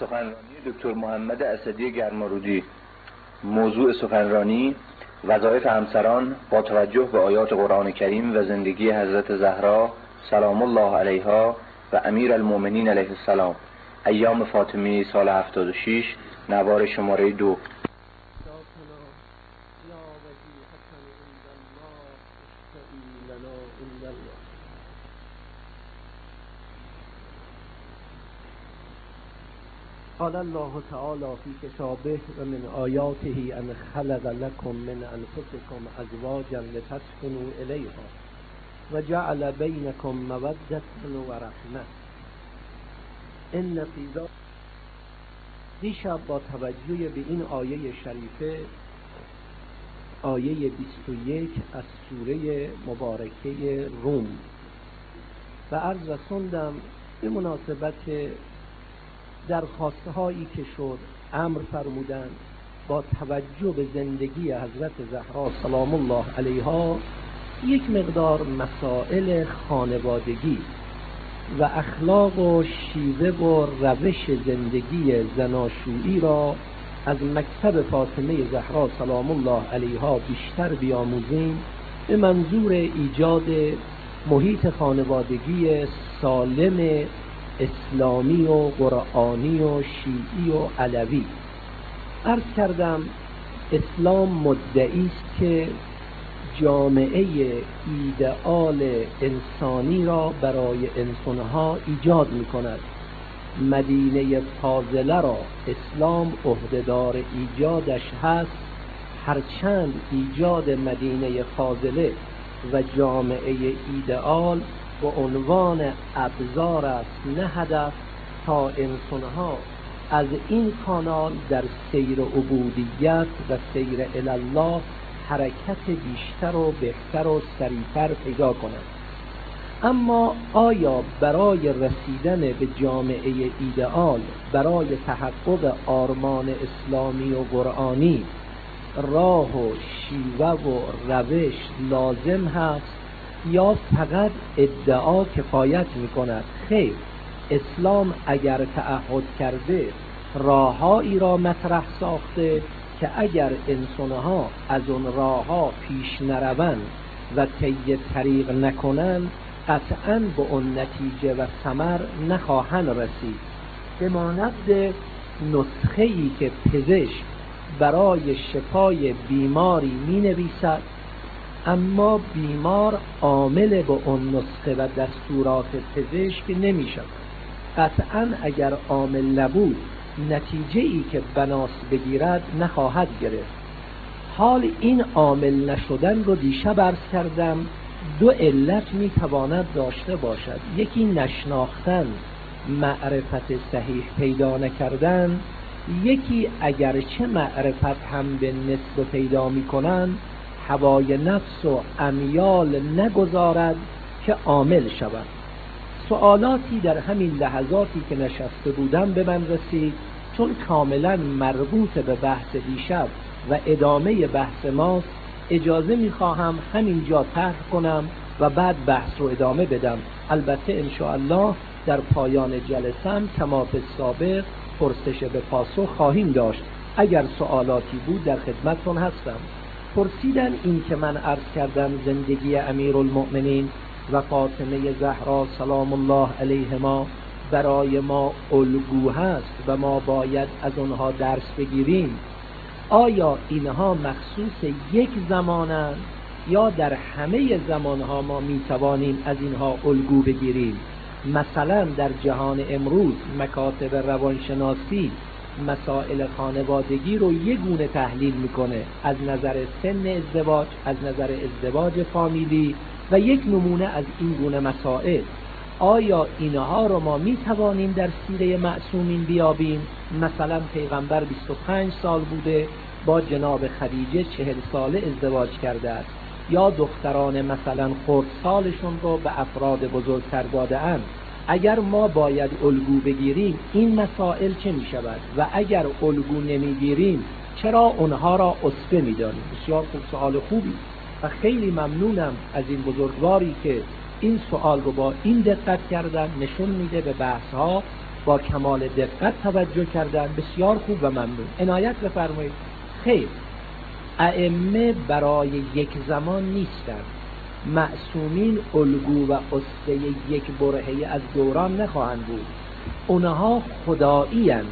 سخنرانی دکتر محمد اسدی گرمارودی. موضوع سخنرانی: وظایف همسران با توجه به آیات قرآن کریم و زندگی حضرت زهرا سلام الله علیها و امیر المؤمنین علیه السلام. ایام فاطمی سال 76، نوار شماره 2. قال الله تعالی فی کتابه و من آیاته ان خلق لکم من انفسکم ازواجا لتسکنوا الیها و جعل بینکم مودة و رحمة. ان فی ذلک. دیشب با توجه به این آیه شریفه، آیه 21 از سوره مبارکه روم، و عرض رسوندم به مناسبت درخواسته هایی که شد امر فرمودند با توجه به زندگی حضرت زهرا سلام الله علیها یک مقدار مسائل خانوادگی و اخلاق و شیوه و روش زندگی زناشویی را از مکتب فاطمه زهرا سلام الله علیها بیشتر بیاموزیم، به منظور ایجاد محیط خانوادگی سالم اسلامی و قرآنی و شیعی و علوی. عرض کردم اسلام مدعی است که جامعه ایدئال انسانی را برای انسانها ایجاد می کند. مدینه فاضله را اسلام عهدهدار ایجادش هست، هرچند ایجاد مدینه فاضله و جامعه ایدئال به عنوان ابزار است نه هدف، تا انسانها از این کانال در سیر عبودیت و سیر الله حرکت بیشتر و بهتر و سریعتر پیدا کنند. اما آیا برای رسیدن به جامعه ایدئال، برای تحقق آرمان اسلامی و قرآنی، راه و شیوه و روش لازم هست یا فقط ادعا کفایت می کند؟ خیر، اسلام اگر تعهد کرده راههایی را مطرح ساخته که اگر انسانها از اون راهها پیش نروند و طی طریق نکنند قطعاً به اون نتیجه و ثمر نخواهند رسید. به مانند نسخه‌ای که پزشک برای شفای بیماری می نویسد، اما بیمار عامل به اون نسخه و دستورات پزشک نمی شود. قطعاً اگر عامل نبود نتیجه‌ای که بناس بگیرد نخواهد گرفت. حال این عامل نشدن رو دیشب عرض کردم دو علت می تواند داشته باشد. یکی نشناختن، معرفت صحیح پیدا نکردن. یکی اگرچه معرفت هم به نسبت پیدا می کنند، هوای نفس و امیال نگذارد که عامل شود. سوالاتی در همین لحظاتی که نشسته بودم به من رسید، چون کاملا مربوط به بحث دیشب و ادامه بحث ماست، اجازه میخواهم همینجا طرح کنم و بعد بحث رو ادامه بدم. البته انشاءالله در پایان جلسم کما فی السابق پرسش به پاسخ خواهیم داشت. اگر سوالاتی بود در خدمتتون هستم. پرسیدن این که من عرض کردم زندگی امیرالمؤمنین و فاطمه زهرا سلام الله علیهما برای ما الگو هست و ما باید از آنها درس بگیریم. آیا اینها مخصوص یک زمانند یا در همه زمانها ما میتوانیم از اینها الگو بگیریم؟ مثلا در جهان امروز مکاتب روانشناسی مسائل خانوادگی رو یک گونه تحلیل میکنه، از نظر سن ازدواج، از نظر ازدواج فامیلی و یک نمونه از این گونه مسائل. آیا اینها رو ما میتوانیم در سیره معصومین بیابیم؟ مثلا پیغمبر 25 سال بوده، با جناب خدیجه 40 ساله ازدواج کرده است، یا دختران مثلا خردسالشون رو به افراد بزرگتر داده اند. اگر ما باید الگو بگیریم این مسائل چه می شود؟ و اگر الگو نمی گیریم چرا اونها را اسوه می دانیم؟ بسیار خوب، سوال خوبی و خیلی ممنونم از این بزرگواری که این سوال رو با این دقت کردن. نشون میده به بحث ها با کمال دقت توجه کردن. بسیار خوب و ممنون. عنایت بفرمایید. خیر، ائمه برای یک زمان نیستند. معصومین الگو و اسوه یک برهه‌ای از دوران نخواهند بود. اونها خدایی هستند.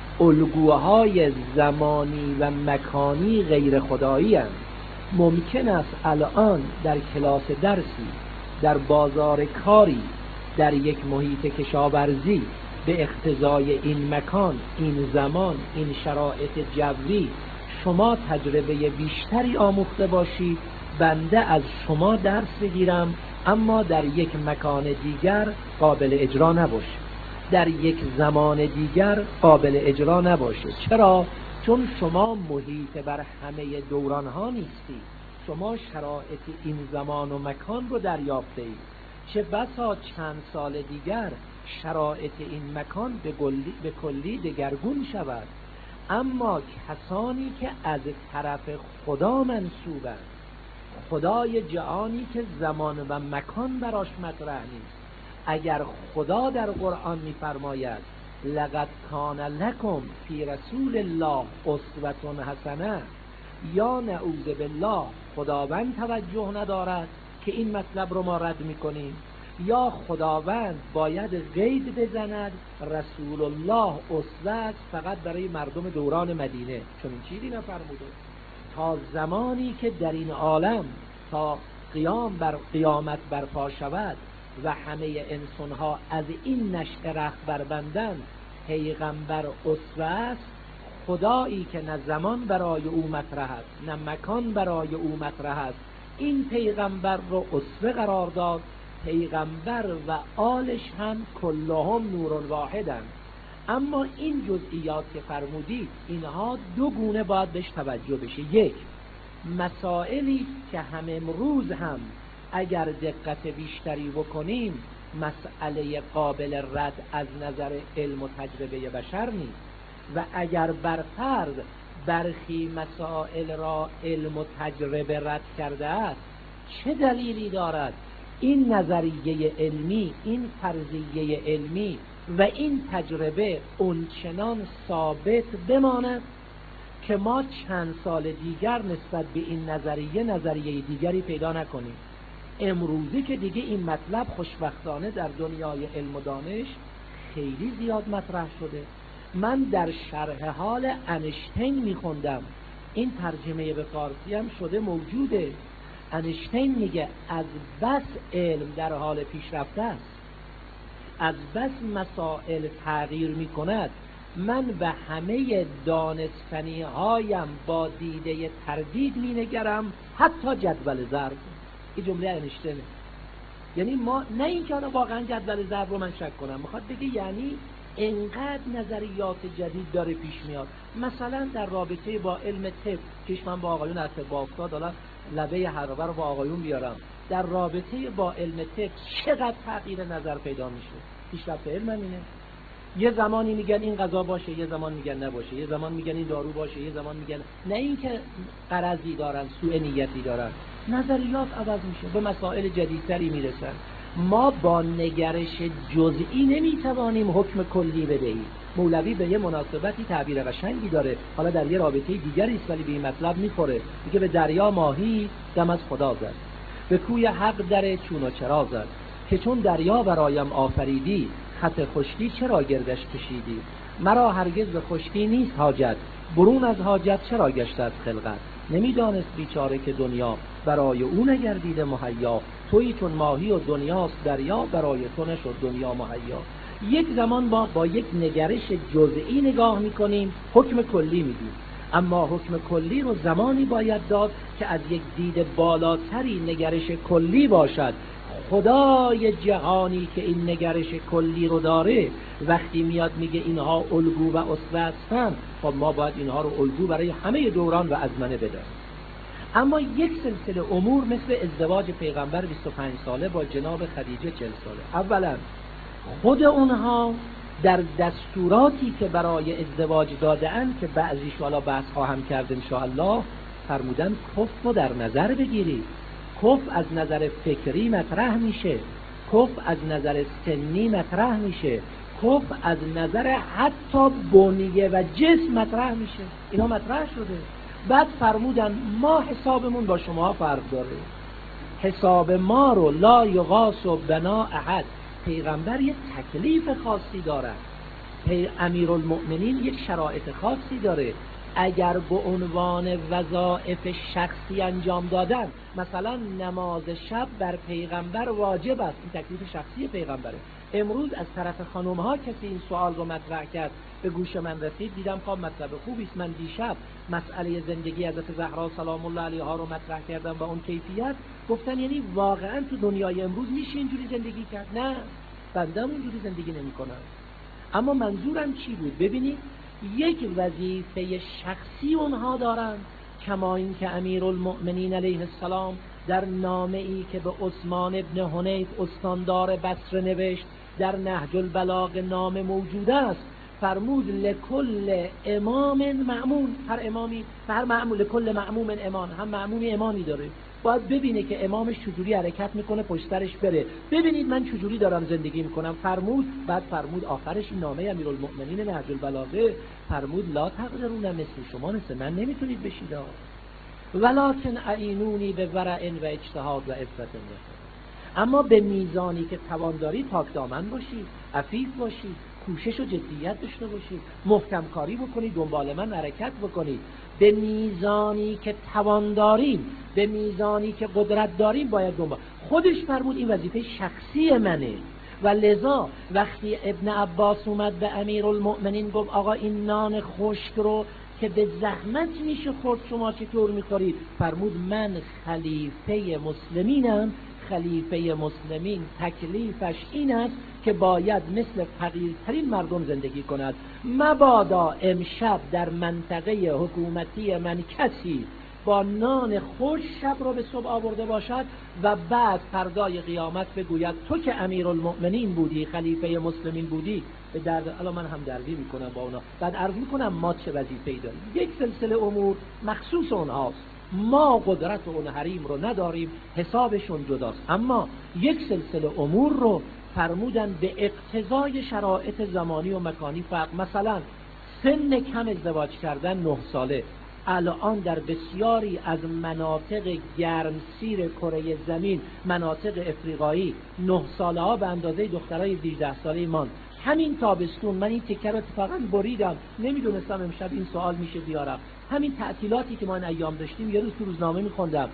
الگوهای زمانی و مکانی غیر خدایی هستند. ممکن است الان در کلاس درسی، در بازار کاری، در یک محیط کشاورزی به اقتضای این مکان، این زمان، این شرایط جوی شما تجربه بیشتری آموخته باشید، بنده از شما درس بگیرم، اما در یک مکان دیگر قابل اجرا نباشه، در یک زمان دیگر قابل اجرا نباشه. چرا؟ چون شما محیط بر همه دوران ها نیستید. شما شرایط این زمان و مکان رو دریافته اید. چه بسا چند سال دیگر شرایط این مکان به کلی دگرگون شود. اما کسانی که از طرف خدا منسوبند، خدای جهانی که زمان و مکان براش مطرح نیست، اگر خدا در قرآن می‌فرماید لقد کان لکم فی رسول الله اسوة حسنه، یا نعوذ بالله خداوند توجه ندارد که این مطلب رو ما رد می‌کنیم، یا خداوند باید قید بزند رسول الله اسوه فقط برای مردم دوران مدینه، چون این چیزی نفرموده. تا زمانی که در این عالم تا قیامت برپا شود و همه انسانها از این نشأه رخت بربندند، پیغمبر اسوه است. خدایی که نه زمان برای او مطرح است نه مکان برای او مطرح است، این پیغمبر رو اسوه قرار داد. پیغمبر و آلش هم کلهم نور واحدند. اما این جزئیات که فرمودید، اینها دو گونه باید بهش توجه بشه. یک، مسائلی که هم امروز هم اگر دقت بیشتری بکنیم مسئله قابل رد از نظر علم و تجربه بشر نیست، و اگر بر فرض برخی مسائل را علم و تجربه رد کرده است، چه دلیلی دارد این نظریه علمی، این فرضیه علمی و این تجربه اونچنان ثابت بماند که ما چند سال دیگر نسبت به این نظریه دیگری پیدا نکنیم. امروزی که دیگه این مطلب خوشبختانه در دنیای علم و دانش خیلی زیاد مطرح شده. من در شرح حال انشتین میخوندم، این ترجمه به فارسی هم شده موجوده. انشتین میگه از بس علم در حال پیشرفته است، از بس مسائل تغییر میکند، من به همه دانستنی هایم با دیده تردید مینگرم، حتی جدول ضرب. این جمله انشتینه. یعنی ما نه اینکه حالا واقعا جدول ضرب رو من شک کنم، میخواد بگه یعنی انقدر نظریات جدید داره پیش میاد. مثلا در رابطه با علم طب که من با آقایون از طب افتاد، حالا لبه حرابه رو با آقایون بیارم، در رابطه با علم طب چقدر تغییر نظر پیدا میشه. پیشرفت علم اینه. یه زمانی میگن این غذا باشه، یه زمان میگن نباشه، یه زمان میگن این دارو باشه، یه زمان میگن نه، اینکه غرضی دارن، سوء نیتی دارن، نظریات عوض میشه، به مسائل جدیدتری میرسن. ما با نگرش جزئی نمیتوانیم حکم کلی بدهیم. مولوی به یه مناسبتی تعبیر قشنگی داره، حالا در یه رابطه دیگری است ولی به این مطلب میخوره. میگه به دریا ماهی دم از خدا زد، به کوی حق در چون و چرا زد، که چون دریا برایم آفریدی، خط خشکی چرا گردش کشیدی؟ مرا هرگز به خشکی نیست حاجت، برون از حاجت چرا گشت از خلقت؟ نمیدانست بیچاره که دنیا برای او نگردیده مهیا، تویی چون ماهی و دنیاست دریا، برای تو نشد دنیا مهیا. یک زمان با یک نگرش جزئی نگاه میکنیم، حکم کلی میدیم، اما حکم کلی رو زمانی باید داد که از یک دید بالاتری نگرش کلی باشد. خدای جهانی که این نگرش کلی رو داره وقتی میاد میگه اینها الگو و اسوه هستن، خب ما باید اینها رو الگو برای همه دوران و ازمنه بدیم. اما یک سلسله امور مثل ازدواج پیغمبر 25 ساله با جناب خدیجه 40 ساله، اولا خود اونها در دستوراتی که برای ازدواج داده‌اند که بعضیش حالا بحث خواهم کرد ان شاء الله، فرمودن کف رو در نظر بگیرید. کف از نظر فکری مطرح میشه، کف از نظر سنی مطرح میشه، کفر از نظر حتی بنیه و جسم مطرح میشه. اینا مطرح شده. بعد فرمودن ما حسابمون با شما فرق داره، حساب ما رو لا یغاس بنا احد. پیغمبر یک تکلیف خاصی داره، امیرالمؤمنین یک شرایط خاصی داره. اگر به عنوان وظایف شخصی انجام دادن، مثلا نماز شب بر پیغمبر واجب است، این تکلیف شخصی پیغمبره. امروز از طرف خانم ها کسی این سوال رو مطرح کرد، به گوش من رسید، دیدم خب مطلب خوبی است. من دیشب مسئله زندگی حضرت زهرا سلام الله علیها رو مطرح کردم و اون کیفیت. گفتن یعنی واقعا تو دنیای امروز میشه اینجوری زندگی کرد؟ نه، بنده اونجوری زندگی نمی‌کنم. اما منظورم چی بود؟ ببینید، یک وظیفه شخصی اونها دارن، کما این که امیرالمؤمنین علیه السلام در نامه‌ای که به عثمان ابن حنیف استاندار بصره نوشت در نهج البلاغه نامه موجود است، فرمود لکل امام مأمون، هر امامی، هر مأمون، لکل مأموم امان، هم مأمومی امامی داره، باید ببینه که امامش چجوری حرکت میکنه، پشت سرش بره. ببینید من چجوری دارم زندگی میکنم. فرمود، بعد فرمود آخرش این نامه امیرالمؤمنین نهج البلاغه، فرمود لا تقدرون مثل شما مثل من نمیتونید بشید، ولکن اعینونی به ورع و اجتهاد و عفت. اما به میزانی که توان دارید پاک دامن باشید، عفیف باشید، کوشش و جدیت داشته باشید، محکم کاری بکنید، دنبال من حرکت بکنید. به میزانی که توان داریم، به میزانی که قدرت داریم باید دنبال. خودش فرمود این وظیفه شخصی منه. و لذا وقتی ابن عباس اومد به امیرالمؤمنین گفت آقا این نان خشک رو که به زحمت میشه خورد شما چطور میخورید؟ فرمود من خلیفه مسلمینم، خلیفه مسلمین تکلیفش این است که باید مثل فقیرترین مردم زندگی کند. مبادا امشب در منطقه حکومتی من کسی با نان خوش شب رو به صبح آورده باشد و بعد فردای قیامت بگوید تو که امیرالمؤمنین بودی، خلیفه مسلمین بودی، به درد الان من هم دردی میکنم با اونا. بعد عرض میکنم ما چه وظیفه‌ای داریم. یک سلسله امور مخصوص اونهاست، ما قدرت اون حریم رو نداریم، حسابشون جداست. اما یک سلسله امور رو فرمودن به اقتضای شرایط زمانی و مکانی فرق. مثلا سن کم ازدواج کردن 9 ساله. الان در بسیاری از مناطق گرمسیر کره زمین، مناطق افریقایی، 9 ساله ها به اندازه دخترای 18 ساله مان. همین تابستون من این تکه رو اتفاقا بریدم، نمیدونستم امشب این سوال میشه بیارم. همین تعطیلاتی که ما این ایام داشتیم، یه روز تو روزنامه میخوندم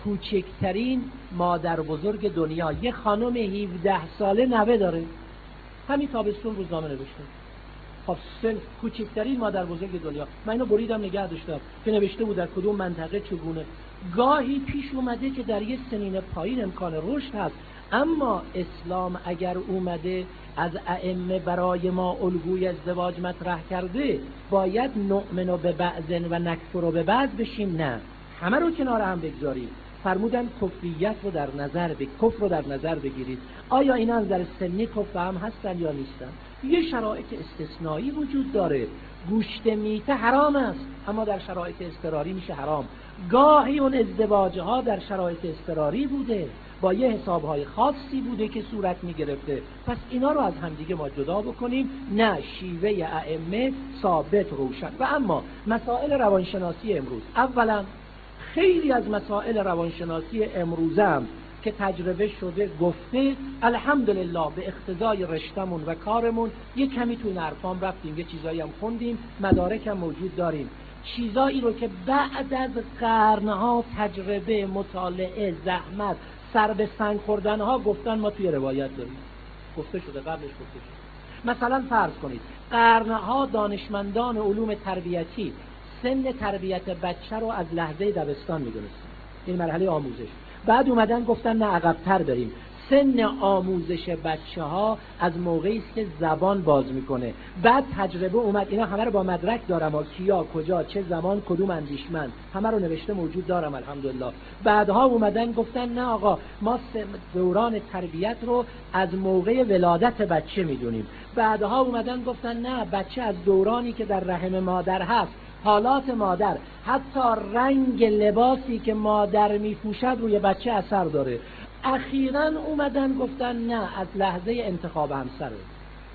کوچکترین مادر بزرگ دنیا یه خانم 17 ساله نوه داره. همین تابستون روزنامه نوشته. خب کوچکترین مادر بزرگ دنیا. من اینو بریدم نگه داشتم که نوشته بود در کدوم منطقه چگونه. گاهی پیش اومده که در یه سنین پایین امکان رشد هست، اما اسلام اگر اومده از ائمه برای ما الگوی ازدواج مطرح کرده، باید نؤمن به بعض و نکفر به بعض بشیم؟ نه، همه رو کنار هم بگذاریم. فرمودن کفریت رو در نظر کفر رو در نظر بگیرید. آیا اینا از نظر سنی کفر هم هستن یا نیستن؟ یه شرایط استثنایی وجود داره. گوشت میته حرام است، اما در شرایط اضطراری میشه حرام. گاهی اون ازدواج ها در شرایط اضطراری بوده، با یه حسابهای خاصی بوده که صورت میگرفته. پس اینا رو از همدیگه ما جدا بکنیم. نه، شیوه ائمه ثابت روشن. و اما مسائل روانشناسی امروز، اولا خیلی از مسائل روانشناسی امروز هم که تجربه شده گفته الحمدلله به اقتضای رشتمون و کارمون یه کمی تو نرفام رفتیم، یه چیزایی هم خوندیم، مدارک هم موجود داریم، چیزایی رو که بعد از قرنها تجربه، مطالعه، زحمت، سر به سنگ خوردنها گفتن ما توی روایت داریم. گفته شده، قبلش گفته شده. مثلا فرض کنید قرنها دانشمندان علوم تربیتی سن تربیت بچه رو از لحظه دبستان میدونستن، این مرحله آموزش. بعد اومدن گفتن نه، عقب‌تر بریم، سن آموزش بچه ها از موقعی است که زبان باز میکنه. بعد تجربه اومد، اینا همه رو با مدرک دارم ها، کیا، کجا، چه زمان، کدوم اندیشمند، همه رو نوشته موجود دارم الحمدلله. بعدها اومدن گفتن نه آقا، ما دوران تربیت رو از موقع ولادت بچه میدونیم. بعدها اومدن گفتن نه، بچه از دورانی که در رحم مادر هست، حالات مادر، حتی رنگ لباسی که مادر میپوشد روی بچه اثر داره. اخیراً اومدن گفتن نه، از لحظه انتخاب همسره.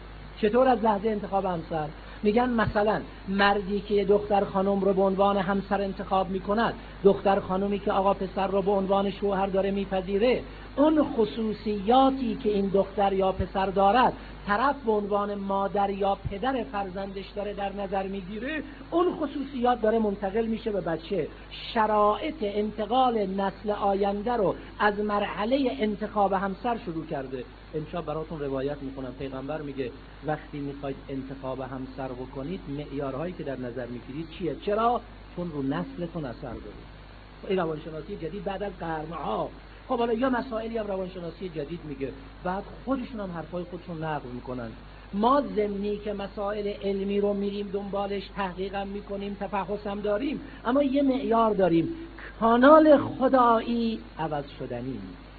چطور از لحظه انتخاب همسر؟ میگن مثلا مردی که دختر خانم رو به عنوان همسر انتخاب میکند، دختر خانومی که آقا پسر رو به عنوان شوهر داره میپذیره، اون خصوصیاتی که این دختر یا پسر دارد طرف به عنوان مادر یا پدر فرزندش داره در نظر میگیره، اون خصوصیات داره منتقل میشه به بچه. شرایط انتقال نسل آینده رو از مرحله انتخاب همسر شروع کرده. امشب براتون روایت میکنم، پیغمبر میگه وقتی میخواید انتخاب همسر بکنید معیارهایی که در نظر میگیرید چیه؟ چرا؟ چون رو نسلتون اثر داره. این روانشناسی جدید بعد از قرنها. خب حالا یا مسائلی هم روانشناسی جدید میگه، بعد خودشون هم حرفای خودشون نقل میکنن. ما ضمنی که مسائل علمی رو میریم دنبالش، تحقیقم میکنیم، تفحصم داریم، اما یه معیار داریم، کانال خدایی عوض شدنی،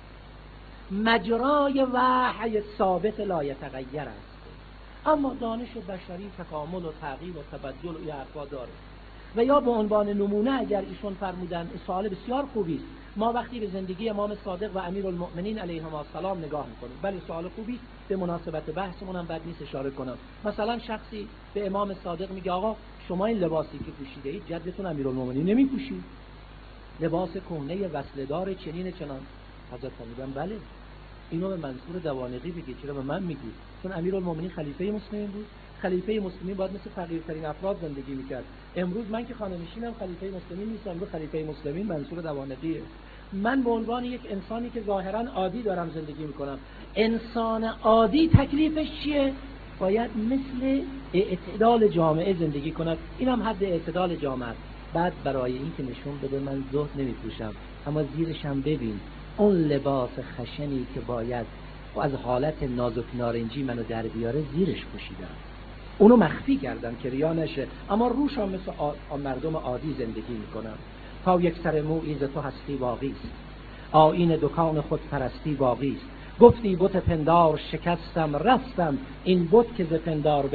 مجرای وحی ثابت لا یتغیر است. اما دانش بشری تکامل و تغییر و تبدل و حرفا داره. و یا به عنوان نمونه اگر ایشون فرمودن، سوال بسیار خوبی است، ما وقتی به زندگی امام صادق و امیرالمؤمنین علیهما السلام نگاه میکنیم، بله سوال خوبی، به مناسبت بحثمون هم بد نیست اشاره کنم. مثلا شخصی به امام صادق میگه آقا شما این لباسی که پوشیده اید جدتون امیرالمؤمنین نمیپوشید، لباس کهنه وصله‌دار چنین چنان. حضرت فرمودن بله، اینو به منصور دوانقی بگید، چرا به من میگید؟ چون امیرالمؤمنین خلیفه مسلمین بود. خلیفه مسلمین باید مثل فقیرترین افراد زندگی میکرد. امروز من که خانه‌نشینم خلیفه مسلمین نیستم، امروز خلیفه مسلمین منصور دوانقیه. من به عنوان یک انسانی که ظاهرا عادی دارم زندگی میکنم، انسان عادی تکلیفش چیه؟ باید مثل اعتدال جامعه زندگی کند. اینم حد اعتدال جامعه. بعد برای این که نشون بده من زهد نمیپوشم، اما زیرش هم ببین اون لباس خشنی که باید و از حالت نازک نارنجی منو در بیاره زیرش پوشیدم، اونو مخفی کردم که ریا نشه، اما روش هم مثل مردم عادی زندگی میکنم. تا یک سر مویی ز تو هستی باقی است، آیین دکان خود پرستی باقی است. گفتی بت پندار شکستم رستم، این بت که ز پندار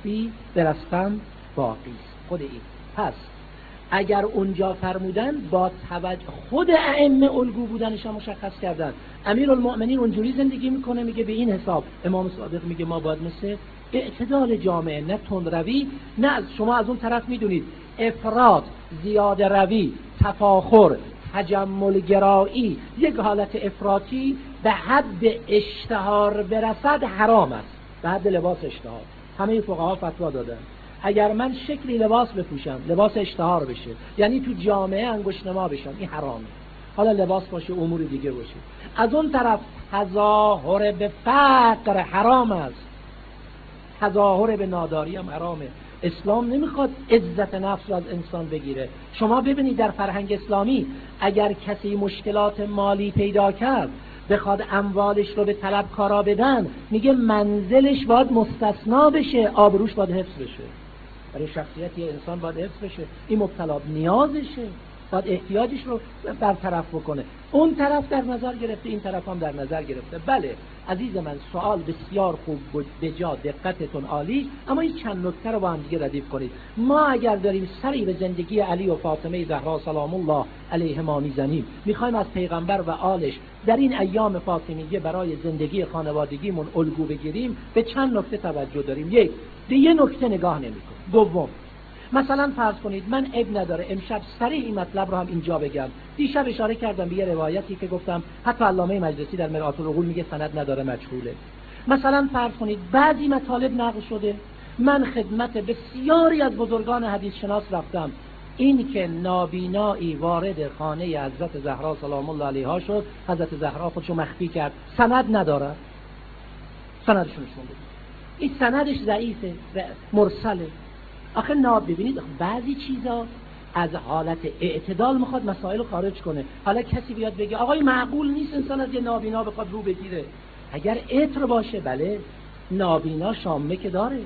برستم باقی است. خود این پس اگر اونجا فرمودن با توجه خود ائمه الگو بودنش هم مشخص کردن. امیرالمؤمنین اونجوری زندگی میکنه، میگه به این حساب. امام صادق میگه ما باید مثل اعتدال جامعه، نه تندروی، نه از شما از اون طرف میدونید افراط، زیاده روی، تفاخر، تجمل گرایی، یک حالت افراطی به حد اشتهار برسد حرام است، به حد لباس اشتهار. همه فقها فتوا دادن اگر من شکلی لباس بپوشم لباس اشتهار بشه، یعنی تو جامعه انگشت‌نما بشم، این حرامه. حالا لباس باشه امور دیگه باشه. از اون طرف تظاهر به فقر حرام است، تظاهر به ناداری هم حرامه. اسلام نمیخواد عزت نفس رو از انسان بگیره. شما ببینید در فرهنگ اسلامی اگر کسی مشکلات مالی پیدا کرد بخواد اموالش رو به طلبکارا بدن، میگه منزلش باید مستثنا بشه، آبروش باید حفظ بشه. برای شخصیت یه انسان باید حفظ بشه، این مبتلا نیازشه، باید احتیاجش رو برطرف بکنه. اون طرف در نظر گرفته، این طرف هم در نظر گرفته. بله عزیز من، سوال بسیار خوب بود، بجا، دقتتون عالی، اما این چند نکته رو با هم دیگه ردیف کنید. ما اگر داریم سری به زندگی علی و فاطمه زهرا سلام الله علیهما میزنیم، میخوایم از پیغمبر و آلش در این ایام فاطمیه برای زندگی خانوادگیمون الگو بگیریم، به چند نکته توجه داریم. یک، به یه نکته نگاه نمی‌کنیم. دوم، مثلا فرض کنید من عیب نداره امشب سریع این مطلب رو هم اینجا بگم. دیشب اشاره کردم به یه روایتی که گفتم حتی علامه مجلسی در مرآت العقول میگه سند نداره، مجهوله. مثلا فرض کنید بعضی مطالب نقل شده، من خدمت بسیاری از بزرگان حدیث شناس رفتم، این که نابینایی وارد خانه حضرت زهرا سلام الله علیها شد، حضرت زهرا خودشو مخفی کرد، سند نداره، سندشون نشون بده. این سندش ضعیفه، مرسله. آخه ببینید بعضی چیزا از حالت اعتدال میخواد مسائل رو خارج کنه. حالا کسی بیاد بگه آقای معقول نیست انسان از یه نابینا بخواد رو بگیره. اگر عطر باشه بله، نابینا شامه که داره،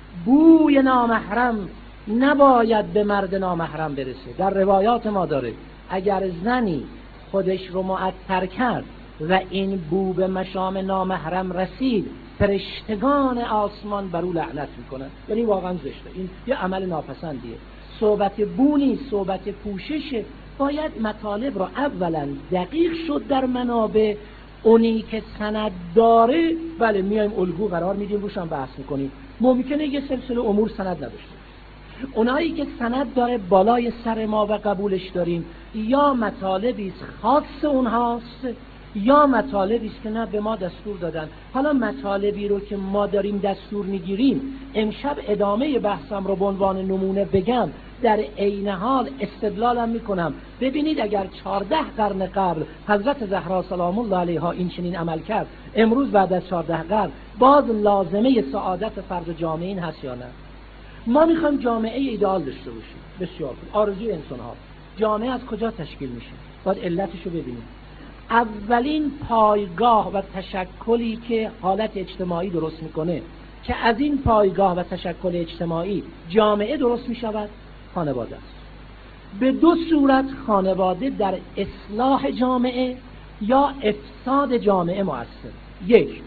بوی نامحرم نباید به مرد نامحرم برسه. در روایات ما داره اگر زنی خودش رو معطر کرد و این بو به مشام نامحرم رسید، فرشتگان آسمان بر او لعنت میکنن. یعنی واقعا زشته، این یه عمل ناپسندیه. صحبت بو نیست، صحبت پوششه. باید مطالب رو اولا دقیق شد در منابع، اونی که سند داره بله میایم الگو قرار میدیم، روش هم بحث میکنیم. ممکنه یه سلسله امور سند نداشته باشه. اونایی که سند داره بالای سر ما و قبولش داریم، یا مطالبی است خاص اونهاست یا مطالبی است که نه به ما دستور دادن. حالا مطالبی رو که ما داریم دستور میگیریم، امشب ادامه بحثم رو به عنوان نمونه بگم، در عین حال استدلالم میکنم. ببینید اگر 14 قرن قبل حضرت زهرا سلام الله علیها این چنین عمل کرد، امروز بعد از 14 قرن باز لازمه سعادت فرد جامعه این هست یا نه؟ ما میخوایم جامعه ایدئال داشته باشیم. بسیار آرزوی انسان ها. جامعه از کجا تشکیل میشه؟ باید علتش رو ببینیم. اولین پایگاه و تشکلی که حالت اجتماعی درست میکنه، که از این پایگاه و تشکل اجتماعی جامعه درست میشود، خانواده است. به دو صورت خانواده در اصلاح جامعه یا افساد جامعه مؤثر. یک،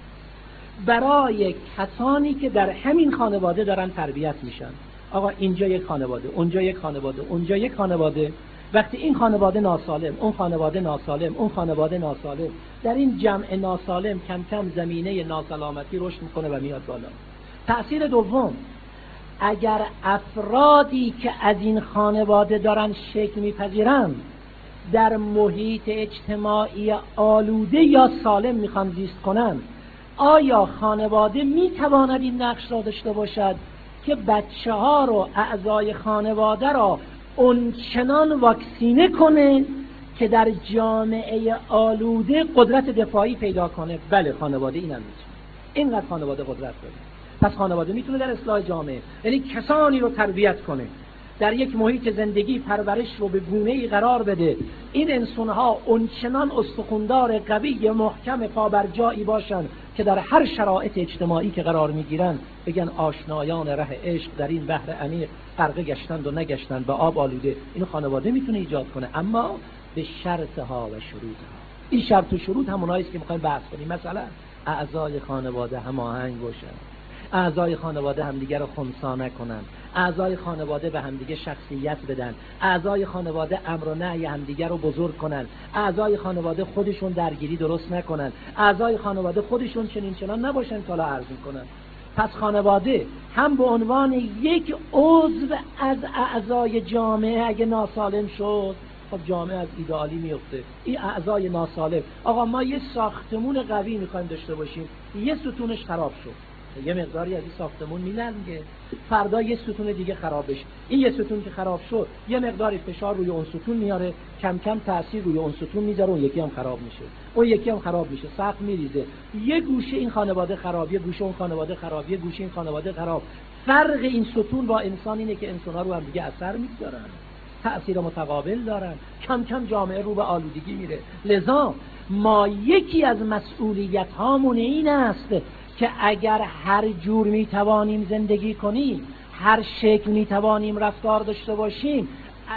برای کسانی که در همین خانواده دارن تربیت میشن. آقا اینجا یک خانواده، اونجا یک خانواده، اونجا یک خانواده. وقتی این خانواده ناسالم، اون خانواده ناسالم، اون خانواده ناسالم، در این جمع ناسالم کم کم زمینه ناسلامتی رشد میکنه و میاد بالا. تأثیر دوم، اگر افرادی که از این خانواده دارن شکل میپذیرن در محیط اجتماعی آلوده یا سالم میخوان زیست کنن، آیا خانواده میتواند این نقش را داشته باشد که بچه ها رو، اعضای خانواده را اونچنان واکسینه کنه که در جامعه آلوده قدرت دفاعی پیدا کنه؟ بله، خانواده اینم میتونه. اینقدر خانواده قدرت داره. پس خانواده میتونه در اصلاح جامعه، یعنی کسانی رو تربیت کنه، در یک محیط زندگی پرورش رو به گونه‌ای قرار بده این انسان‌ها اونچنان استخوندار قوی محکم پابرجایی باشن که در هر شرایط اجتماعی که قرار میگیرن بگن آشنایان ره عشق در این بحر عمیق غرقه گشتند و نگشتند به آب آلوده. اینو خانواده میتونه ایجاد کنه، اما به شرطها و شروطها. این شرط و شروط همونایی است که میخوایم بحث کنیم. مثلا اعضای خانواده هماهنگ باشن، اعضای خانواده همدیگه رو خنثی نکنن، اعضای خانواده به همدیگه شخصیت بدن، اعضای خانواده امر و نهی همدیگه رو بزرگ کنن، اعضای خانواده خودشون درگیری درست نکنن، اعضای خانواده خودشون چنان نباشن که حالا عرض میکنن. پس خانواده هم به عنوان یک عضو از اعضای جامعه اگه ناسالم شد، خب جامعه از ایدئالی میفته. این اعضای ناسالم، آقا ما یه ساختمون قوی میخوایم داشته باشیم، یه ستونش خراب شد، یه مقداری از این ساختمون میلنگه، فردا یه ستون دیگه خراب بشه. این یه ستون که خراب شد یه مقداری فشار روی اون ستون میاره، کم کم تاثیر روی اون ستون میذاره، اون یکی هم خراب میشه، اون یکی هم خراب میشه، سقف میریزه، یه گوشه این خانواده خراب، یه گوشه اون خانواده خراب، یه گوشه این خانواده خراب. فرق این ستون با انسان اینه که انسان‌ها رو هم دیگه اثر میذارن، تأثیر متقابل دارن، کم کم جامعه رو به آلودگی میره. لذا ما یکی از مسئولیت هامون این است که اگر هر جور میتوانیم زندگی کنیم، هر شکل میتوانیم رفتار داشته باشیم،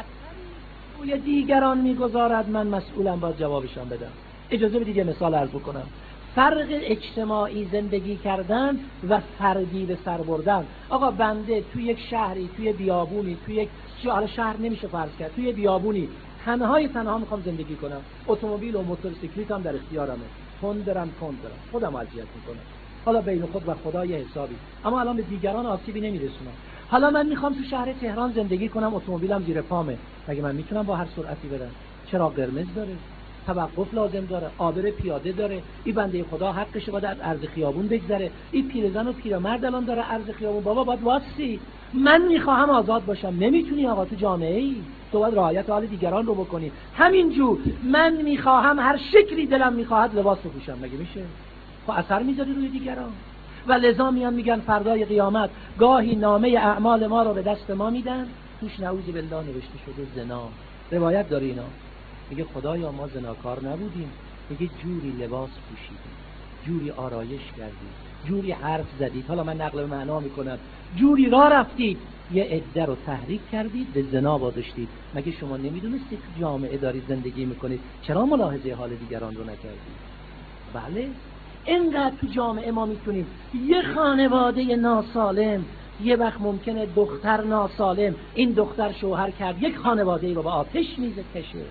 اثری روی دیگران میگذارد، من مسئولم، باید جوابشان بدم. اجازه بدید یه مثال عرض بکنم. فرق اجتماعی زندگی کردن و فردی به سر بردن. آقا بنده توی یک شهری، توی بیابونی، توی یک شهر نمیشه فرض کرد، توی بیابونی تنها میخوام زندگی کنم، اتومبیل و موتورسیکلت هم در اختیارمه، تند دارم خودم اذیت میکنم، حالا بین خود و خدا یه حسابی، اما الان به دیگران آسیبی نمیرسونم. حالا من میخوام تو شهر تهران زندگی کنم، اتومبیلم زیر پامه، مگه من میتونم با هر سرعتی برم؟ چراغ قرمز داره، توقف لازم داره، عابر پیاده داره، این بنده خدا حقشه باید از عرض خیابون بگذره، این پیرزن و پیرمرد الان داره عرض خیابون، بابا باید واسی. من میخوام آزاد باشم، نمیتونی آقا، تو جامعه ای تو باید رعایت حال دیگران رو بکنی. همینجور من میخوام هر شکلی دلم میخواهد لباس بپوشم، مگه میشه؟ خب اثر میذاری روی دیگران. و لذا میگن فردای قیامت گاهی نامه اعمال ما رو به دست ما میدن، توش نعوذ بالله نوشته شده زنا. روایت داره اینا، میگه خدایا ما زناکار نبودیم، میگه جوری لباس پوشیدیم، جوری آرایش کردید، جوری حرف زدید، حالا من نقل به معنا میکنم، جوری راه رفتید، یه عده رو تحریک کردید، به زنا واداشتید. مگه شما نمیدونستید که جامعه دارید زندگی میکنید؟ چرا ملاحظه حال دیگران رو نکردید؟ بله، اینقدر تو جامعه ما میتونیم یه خانواده ناسالم، یه وقت ممکنه دختر ناسالم، این دختر شوهر کرد یک خانواده ای رو به آتش میزه کشه،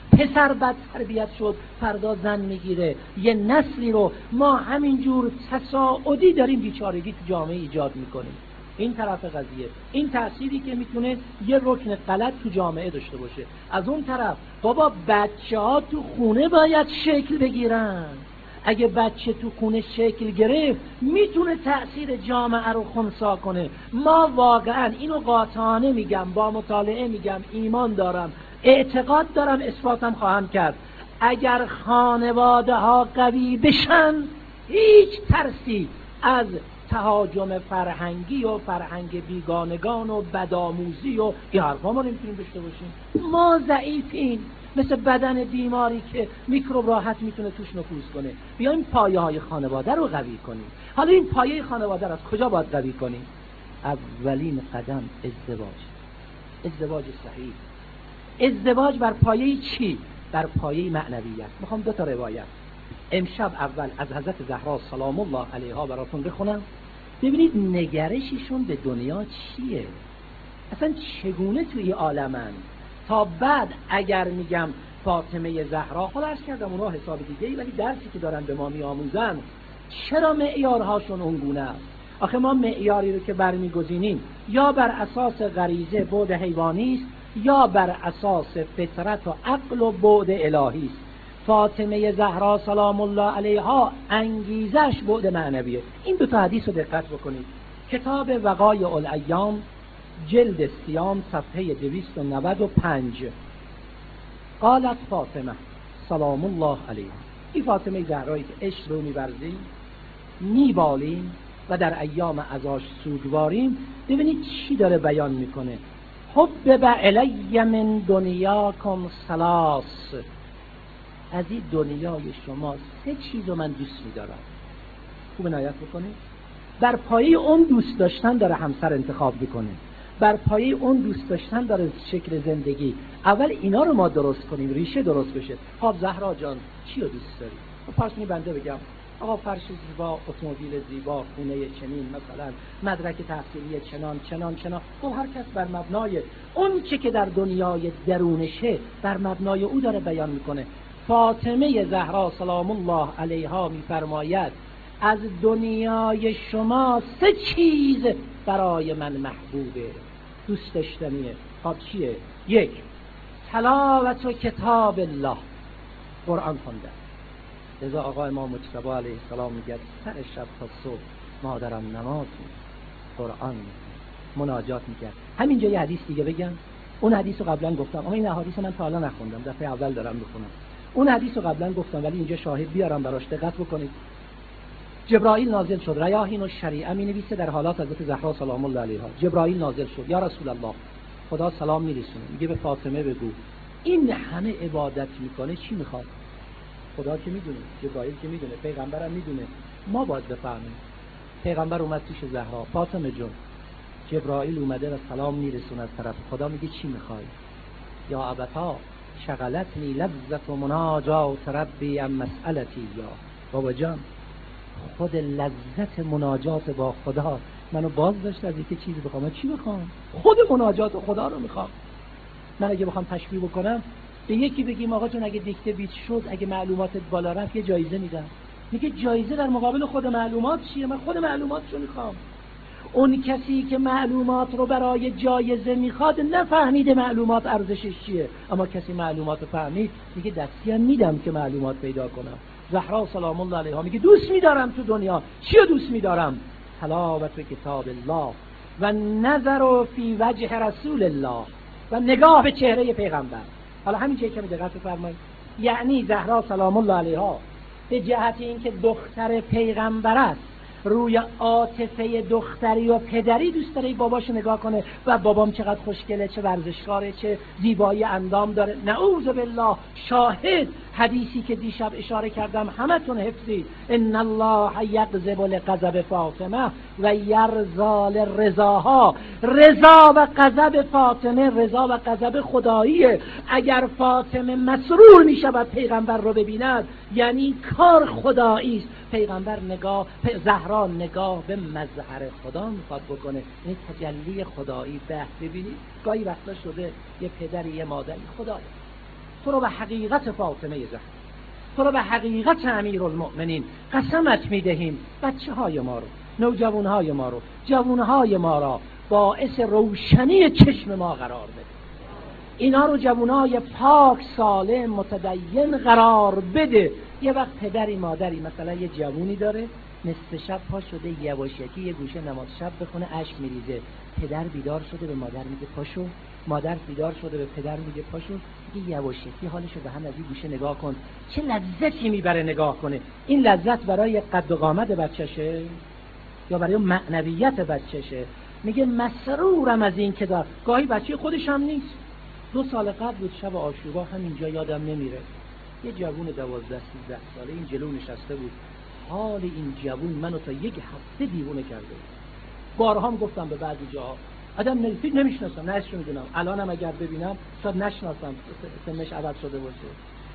پسر بد تربیت شد فردا زن میگیره. یه نسلی رو ما همینجور تصاعدی داریم بیچارگی تو جامعه ایجاد میکنیم. این طرف قضیه، این تأثیری که میتونه یه رکن غلط تو جامعه داشته باشه. از اون طرف بابا بچه ها تو خونه باید شکل بگیرن. اگه بچه تو خونه شکل گرفت میتونه تأثیر جامعه رو خنثی کنه. ما واقعا اینو قاطعانه میگم، با مطالعه میگم، ایمان دارم، اعتقاد دارم، اثباتم خواهم کرد. اگر خانواده ها قوی بشن هیچ ترسی از تهاجم فرهنگی و فرهنگ بیگانگان و بدآموزی و این حرفا ما نمیتونیم داشته باشیم. ما ضعیفیم، مثل بدن بیماری که میکروب راحت میتونه توش نفوذ کنه. بیایم پایه های خانواده رو قوی کنیم. حالا این پایه خانواده رو از کجا باید قوی کنیم؟ اولین قدم ازدواج صحیح. ازدواج بر پایه چی؟ بر پایه معنویت. میخوام 2 تا روایت امشب اول از حضرت زهرا سلام الله علیها براتون بخونم. ببینید نگرششون به دنیا چیه، اصلا چگونه توی عالمن، تا بعد اگر میگم فاطمه زهرا، خود عرض کردم اونها حساب دیگه‌ای، ولی درسی که دارن به ما میآموزن چرا معیارهاشون اونگونه است. آخه ما معیاری رو که برمیگزینیم یا بر اساس غریزه بعد حیوانی است یا بر اساس فطرت و عقل و بعد الهی است. فاطمه زهرا سلام الله علیها انگیزش بعد معنویه. این 2 تا حدیث رو دقت بکنید. کتاب وقایع الایام جلد سیام صفحه 295. قالت فاطمه سلام الله علیها، این فاطمه زهرایی که عشق رو می‌ورزیم، میبالیم و در ایام عزاش سوگواریم. ببینید چی داره بیان میکنه. حبب الی من دنیاکم ثلاث، از این دنیای شما 3 چیز رو من دوست می‌دارم. خوب عنایت بکنید. بر پایه اون دوست داشتن داره همسر انتخاب میکنه، بر پایه اون دوست داشتن داره شکل زندگی. اول اینا رو ما درست کنیم، ریشه درست بشه. خب زهرا جان چی رو دوست داری؟ فرض کنید بنده بگم آقا فرش زیبا، اتومبیل زیبا، خونه چنین، مثلا مدرک تحصیلی چنان. خب هر کس بر مبنای اون چه که در دنیای درونشه بر مبنای او داره بیان میکنه. فاطمه زهرا سلام الله علیها میفرماید از دنیای شما 3 چیز برای من محبوبه، دوست داشتنیه. خب چیه؟ 1 تلاوت و کتاب الله، قرآن خوندن. لذا آقا امام مجتبی علیه السلام میگه سر شب تا صبح مادرم نماز قرآن مناجات میکرد. همینجا یه حدیث دیگه بگم. اون حدیث رو قبلا گفتم، اما این حدیث من تا حالا نخوندم، دفعه اول دارم بخونم. اون حدیث رو قبلا گفتم ولی اینجا شاهد بیارم براش، دقت بکنید. جبرائیل نازل شد، ریاحین و شریعه می نویسه در حالات حضرت زهرا سلام الله علیها. جبرائیل نازل شد، یا رسول الله خدا سلام میرسونه، میگه به فاطمه بگو این همه عبادت میکنه چی میخواد؟ خدا که میدونه، جبرائیل که میدونه، پیغمبرم میدونه، ما باید بفهمیم. پیغمبر اومد پیش زهرا، فاطمه جون جبرائیل اومده و سلام میرسونه از طرف خدا، میگه چی میخوای؟ یا ابتا شغلتنی لذت و مناجات ربی ام مسئلتی. یا بابا جان خود لذت مناجات با خدا منو باز داشت از اینکه چیزی بخوام. من چی بخوام؟ خود مناجات خدا رو میخوام. من اگه بخوام تشبیه بکنم به یکی بگیم آقا جون اگه دیکته بیت شد، اگه معلوماتت بالا رفت، یه جایزه میدم. میگه جایزه در مقابل خود معلومات چیه؟ من خود معلوماتشو میخوام. اون کسی که معلومات رو برای جایزه میخواد نفهمیده معلومات ارزشش چیه، اما کسی معلومات رو فهمید میگه دستی هم میدم که معلومات پیدا کنم. زهرا سلام الله علیها میگه دوست میدارم تو دنیا. چی رو دوست میدارم؟ تلاوت کتاب الله و نظر فی وجه رسول الله و نگاه به چهره پیغمبر. حالا همین چیزی که دقت بفرمایید، یعنی زهرا سلام الله علیها به جهت اینکه دختر پیغمبر است، روی عاطفه دختری و پدری دوست داره باباش نگاه کنه و بابام چقدر خوشگله، چه ورزشکاره، چه زیبایی اندام داره. نعوذ بالله. شاهد حدیثی که دیشب اشاره کردم همتون حفظید، ان الله یغضب لغضب فاطمه و یرضا لرضاها. رضا و غضب فاطمه رضا و غضب خداییه. اگر فاطمه مسرور میشود پیغمبر رو ببیند یعنی کار خدایی است. پیغمبر نگاه، زهرا نگاه به مظهر خدا میخواد بکنه، این تجلی خدایی. به ببینید گاهی وقتا شده یه پدری یه مادری خدایی تو رو به حقیقت فاطمه زهرا، تو رو به حقیقت امیرالمؤمنین قسمت میدهیم بچه های ما رو، نوجوان های ما رو، جوان های ما را باعث روشنی چشم ما قرار بده، اینا رو جوانای پاک سالم متدین قرار بده. یه وقت پدری مادری مثلا یه جوونی داره نصف شب پا شده یواشکی یه گوشه نماز شب بخونه، اشک میریزه، پدر بیدار شده به مادر میگه پاشو، مادر بیدار شده به پدر میگه پاشو، میگه یواشکی حالشو به هم از این گوشه نگاه کن، چه لذتی میبره نگاه کنه. این لذت برای قد و قامت بچشه یا برای معنویت بچشه؟ میگه مسرورم از این که دار. گاهی بچه خودش هم نیست. 2 سال قبل بود شب عاشورا، همینجا یادم نمیره، یه جوون 12-13 ساله این جلو نشسته بود. حال این جوون منو تا 1 هفته دیوونه کرده بود. بارها هم گفتم به بعضی جاها آدم نمیشناسم، نه اسمش میدونم، الانم اگر ببینم شاید نشناسم، سنش عوض شده باشه.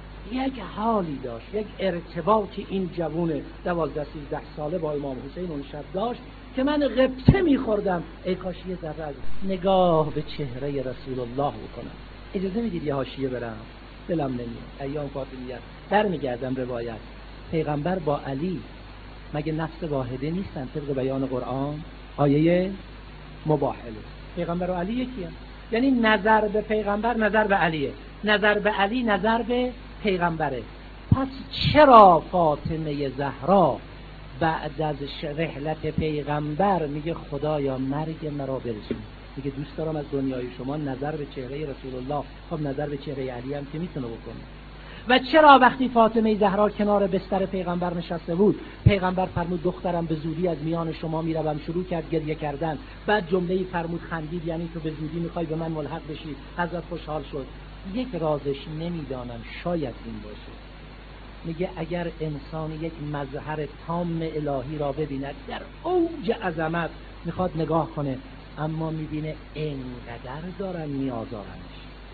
یک حالی داشت، یک ارتباطی این جوون 12-13 ساله با امام حسین اون شب داشت که من غبطه میخوردم ای کاش یه ذره از نگاه به چهره رسول الله بکنم. اجازه میدید یه حاشیه برم؟ دلم نمیاد. ایام فاطمیت برمیگردم روایت. پیغمبر با علی مگه نفس واحده نیستن طبق بیان قرآن؟ آیه مباهله. پیغمبر و علی یکی هم. یعنی نظر به پیغمبر نظر به علیه، نظر به علی نظر به پیغمبره. پس چرا فاطمه زهرا بعد از رحلت پیغمبر میگه خدایا مرگ مرا برسون، میگه دوست دارم از دنیای شما نظر به چهره رسول الله، خب نظر به چهره علی هم که میتونه بکنه. و چرا وقتی فاطمه زهرا کنار بستر پیغمبر نشسته بود پیغمبر فرمود دخترم به زودی از میان شما میروم، شروع کرد گریه کردن، بعد جمله‌ای فرمود خندید یعنی تو به زودی میخوای به من ملحق بشی. حضرت خوشحال شد. یک رازش نمیدانم شاید این باشه، میگه اگر انسان یک مظهر تام الهی را ببیند در اوج عظمت میخواد نگاه کنه، اما میبینه انقدر دارن میآزارنش،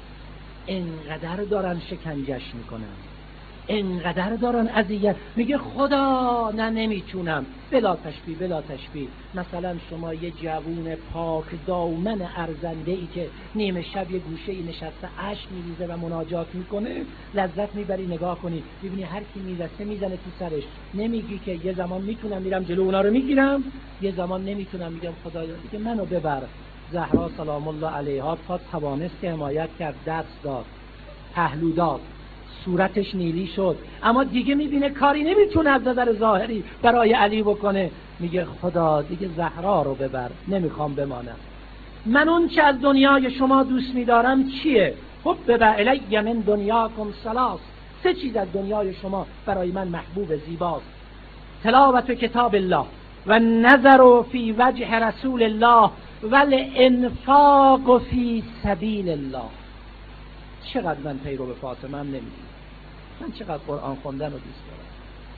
انقدر دارن شکنجش میکنن، انقدر دارن اذیت، میگه خدا نه نمیتونم. بلا تشبیه مثلا شما یه جوون پاک دامن ارزنده ای که نیمه شب یه گوشه ای نشسته اشک میریزه و مناجات میکنه، لذت میبری نگاه کنی، ببینی هر کی میرسه میزنه تو سرش، نمیگی که یه زمان میتونم میرم جلو اونا رو میگیرم، یه زمان نمیتونم میگم خدایا دیگه منو ببر. زهرا سلام الله علیها تا توانست که حمایت کرد، دست داد، پهلو داد، صورتش نیلی شد، اما دیگه میبینه کاری نمیتونه از نظر ظاهری برای علی بکنه، میگه خدا دیگه زهرا رو ببر، نمیخوام بمانم. من اون چه از دنیای شما دوست میدارم چیه؟ خب ببر الی من دنیاکم ثلاث، 3 چیز از دنیای شما برای من محبوب زیباست: تلاوت کتاب الله و نظر فی وجه رسول الله و الانفاق فی سبیل الله. چقدر من پیرو فاطمه هم نمیدونم، من چقدر قرآن خوندن رو دوست دارم،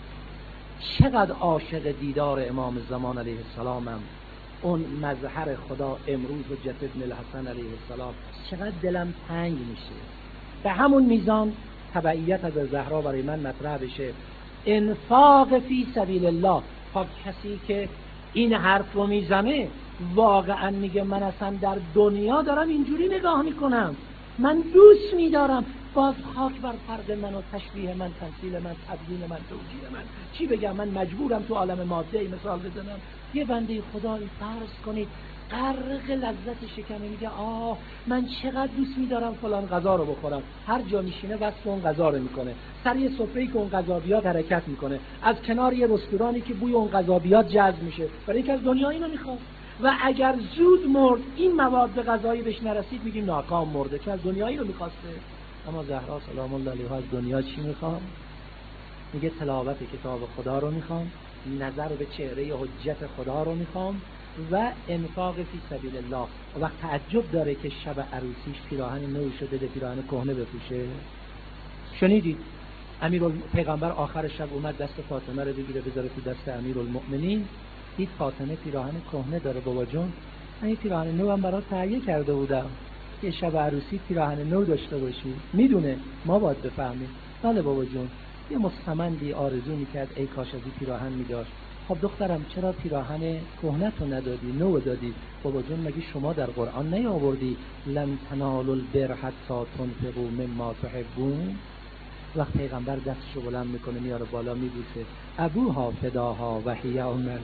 چقدر عاشق دیدار امام زمان علیه السلامم، اون مظهر خدا امروز حجت ابن الحسن علیه السلام، چقدر دلم تنگ میشه. به همون میزان تبعیت از زهرا برای من مطرح بشه، انفاق فی سبیل الله. خب کسی که این حرف رو میزنه واقعا میگه من اصلا در دنیا دارم اینجوری نگاه میکنم، من دوست میدارم. باز خاک بر فرد من و تشبیه من، تمثیل من، تبیین من، توجیه من، چی بگم؟ من مجبورم تو عالم ماده ای مثال بزنم. یه بنده خدایی فرض کنید غرق لذت شکنه، میگه آه من چقدر دوست میدارم فلان غذا رو بخورم، هر جا میشینه وصف اون غذا رو میکنه، سر یه سفره‌ای که اون غذا بیاد حرکت میکنه، از کنار یه رستورانی که بوی اون غذا بیاد جذب میشه، برای اینکه از دنیا اینو میخواد. و اگر زود مرد این مواد غذایی بهش نرسید میگیم ناکام مرده، چون از دنیایی رو میخواسته. اما زهرا سلام الله علیها از دنیا چی میخوام؟ میگه تلاوت کتاب خدا رو میخوام، نظر به چهره حجت خدا رو میخوام و انفاق فی سبیل الله. و وقت تعجب داره که شب عروسیش پیراهن نو شده ده پیراهن کهنه بپوشه. شنیدید پیغمبر آخر شب اومد دست فاطمه رو بگیره بذاره تو دست امیرالمؤمنین، دید فاطمه پیراهن کهنه داره. بابا جون من این پیراهن نو هم برات تهیه کرده بودم که شب عروسی پیراهن نو داشته باشی، میدونه ما باید بفهمیم. بله بابا جون، یه مستمندی آرزو میکرد ای کاش از این پیراهن میداشت. خب دخترم چرا پیراهن کهنه‌تو ندادی، نو دادی؟ بابا جون مگه شما در قرآن نیاوردی لن تنالوا البر حتی تنفقوا مما تحبون؟ وقت پیغمبر دستشو بلند میکنه میاره بالا میبوسه، ابوها فداها و هی امه،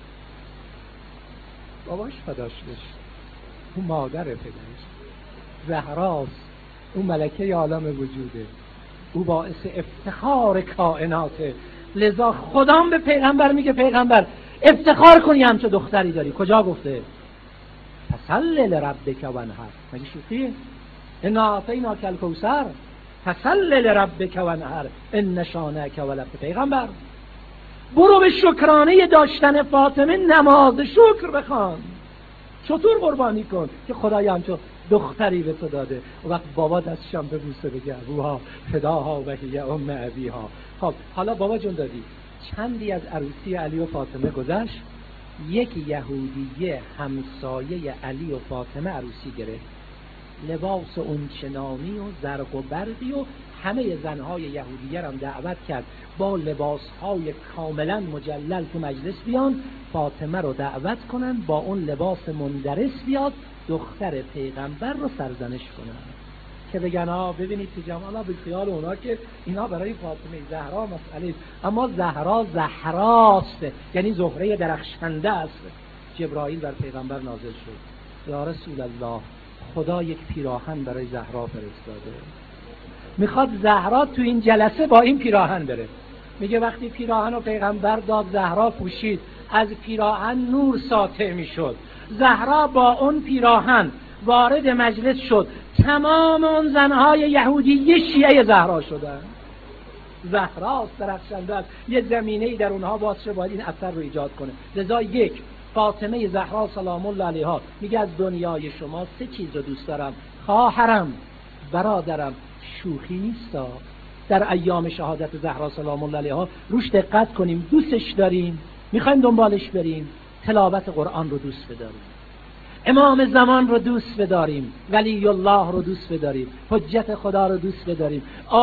باباش فداش بشه، اون مادر فداش، زهراست، اون ملکه عالم وجوده، او باعث افتخار کائناته. لذا خدام به پیغمبر میگه پیغمبر افتخار کنی همچه دختری داری. کجا گفته؟ فصل لربک وانحر، مگه شوخیه؟ انا اعطیناک الکوثر فصل لربک وانحر ان شانئک هو الابتر. پیغمبر برو به شکرانه داشتن فاطمه نماز شکر بخوان، چطور قربانی کن که خدای همچون دختری به تو داده. و وقت بابا دستشم ببوسه بگه ابوها فداها و هی ام ابیها. خب حالا بابا جون دادی، چندی از عروسی علی و فاطمه گذشت، یک یهودیه همسایه علی و فاطمه عروسی گرفت، لباس اون چنانی و زرق و برقی و همه زنهای یهودیه هم دعوت کرد با لباسهای کاملا مجلل تو مجلس بیان، فاطمه رو دعوت کنن با اون لباس مندرس بیاد دختر پیغمبر رو سرزنش کنن، که بگن ببینید تو جمالا به خیال اونا که اینا برای فاطمه زهرا مسئله، اما زهرا زهراست، یعنی زهره درخشنده است. جبرائیل بر پیغمبر نازل شد، یا رسول الله خدا یک پیراهن برای زهرا فرستاده، میخواد زهرا تو این جلسه با این پیراهن بره. میگه وقتی پیراهن رو پیغمبر داد زهرا پوشید، از پیراهن نور ساطع میشد، زهرا با اون پیراهن وارد مجلس شد، تمام اون زنهای یهودی یه شیعه زهرا شدن. زهراست، درخشنده است، یه زمینه‌ای در اونها باز شه، باید این اثر رو ایجاد کنه. لذا یک فاطمه زهرا سلام الله علیها میگه از دنیای شما 3 چیز رو دوست دارم، خواهرم، برادرم، شوخی نیستا. در ایام شهادت زهرا سلام الله علیها روش دقت کنیم، دوستش داریم، میخوایم دنبالش بریم، تلاوت قرآن رو دوست بداریم، امام زمان رو دوست بداریم، ولی الله رو دوست بداریم، حجت خدا رو دوست بداریم،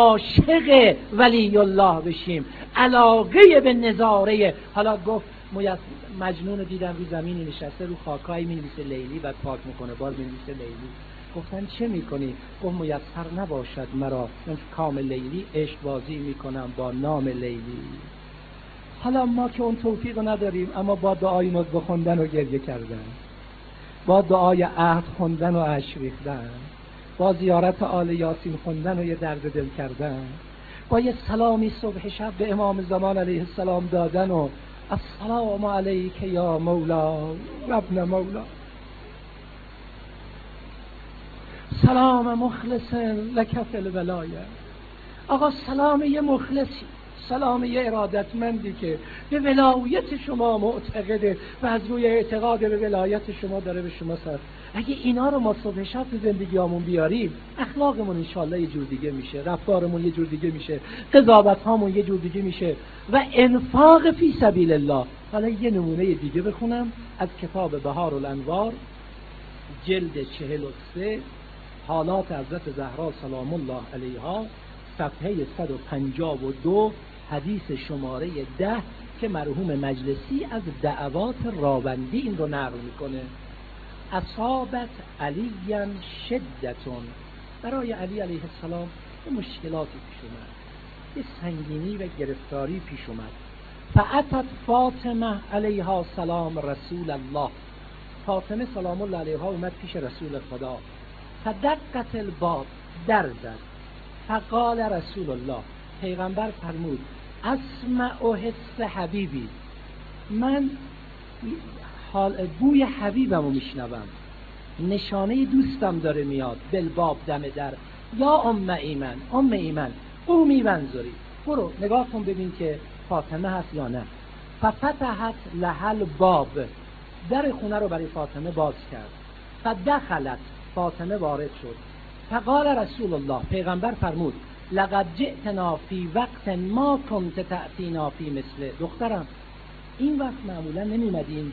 عاشق ولی الله بشیم، علاقه به نظاره. حالا گفت مجنون رو دیدم رو زمینی نشسته رو خاکایی می‌نویسه لیلی، بعد پاک میکنه باز می‌نویسه لیلی. گفتن چه میکنی؟ گفت میسر نباشد مرا من کام لیلی عشق بازی میکنم با نام لیلی. حالا ما که اون توفیق نداریم، اما با دعای مزد خوندن و گریه کردن، با دعای عهد خوندن و اشک ریختن، با زیارت آل یاسین خوندن و یه درد دل کردن، با یه سلامی صبح شب به امام زمان علیه السلام دادن و السلام علیک یا مولا ابن مولا، سلام مخلص لک فی الولایه. آقا سلام یه مخلصی، سلام یه ارادتمندی که به ولایت شما معتقده و از روی اعتقاد به ولایت شما داره به شما سر. اگه اینا رو ما صبح شب تو زندگیامون بیاریم، اخلاقمون انشالله یه جور دیگه میشه، رفتارمون یه جور دیگه میشه، قضاوت هامون یه جور دیگه میشه و انفاق فی سبیل الله. حالا یه نمونه دیگه بخونم از کتاب بهار الانوار جلد 43 حالات حضرت زهرا سلام الله علیها، صفحه 152 حدیث شماره 10 که مرحوم مجلسی از دعوات راوندی این رو نقل میکنه. اصابت علی شدتون، برای علی علیه السلام یه مشکلاتی پیش اومد، یه سنگینی و گرفتاری پیش اومد. فاتت فاطمه علیها السلام رسول الله، فاطمه سلام الله علیها اومد پیش رسول خدا. فدقت الباب، در زد. فقال رسول الله، پیغمبر فرمود اسمع و حس حبیبی، من حال بوی حبیبمو میشنوم، نشانه دوستم داره میاد. بالباب، دم در. یا ام ایمن، ام ایمن قومی بنظری، برو نگاه کن ببین که فاطمه هست یا نه. ففتحت لحل باب، در خونه رو برای فاطمه باز کرد. فدخلت، فاطمه وارد شد. فقال رسول الله، پیغمبر فرمود لقد جئتنا فی وقت ما کنت تأتینا فی مثله، دخترم این وقت معمولا نمیمدی اینجا،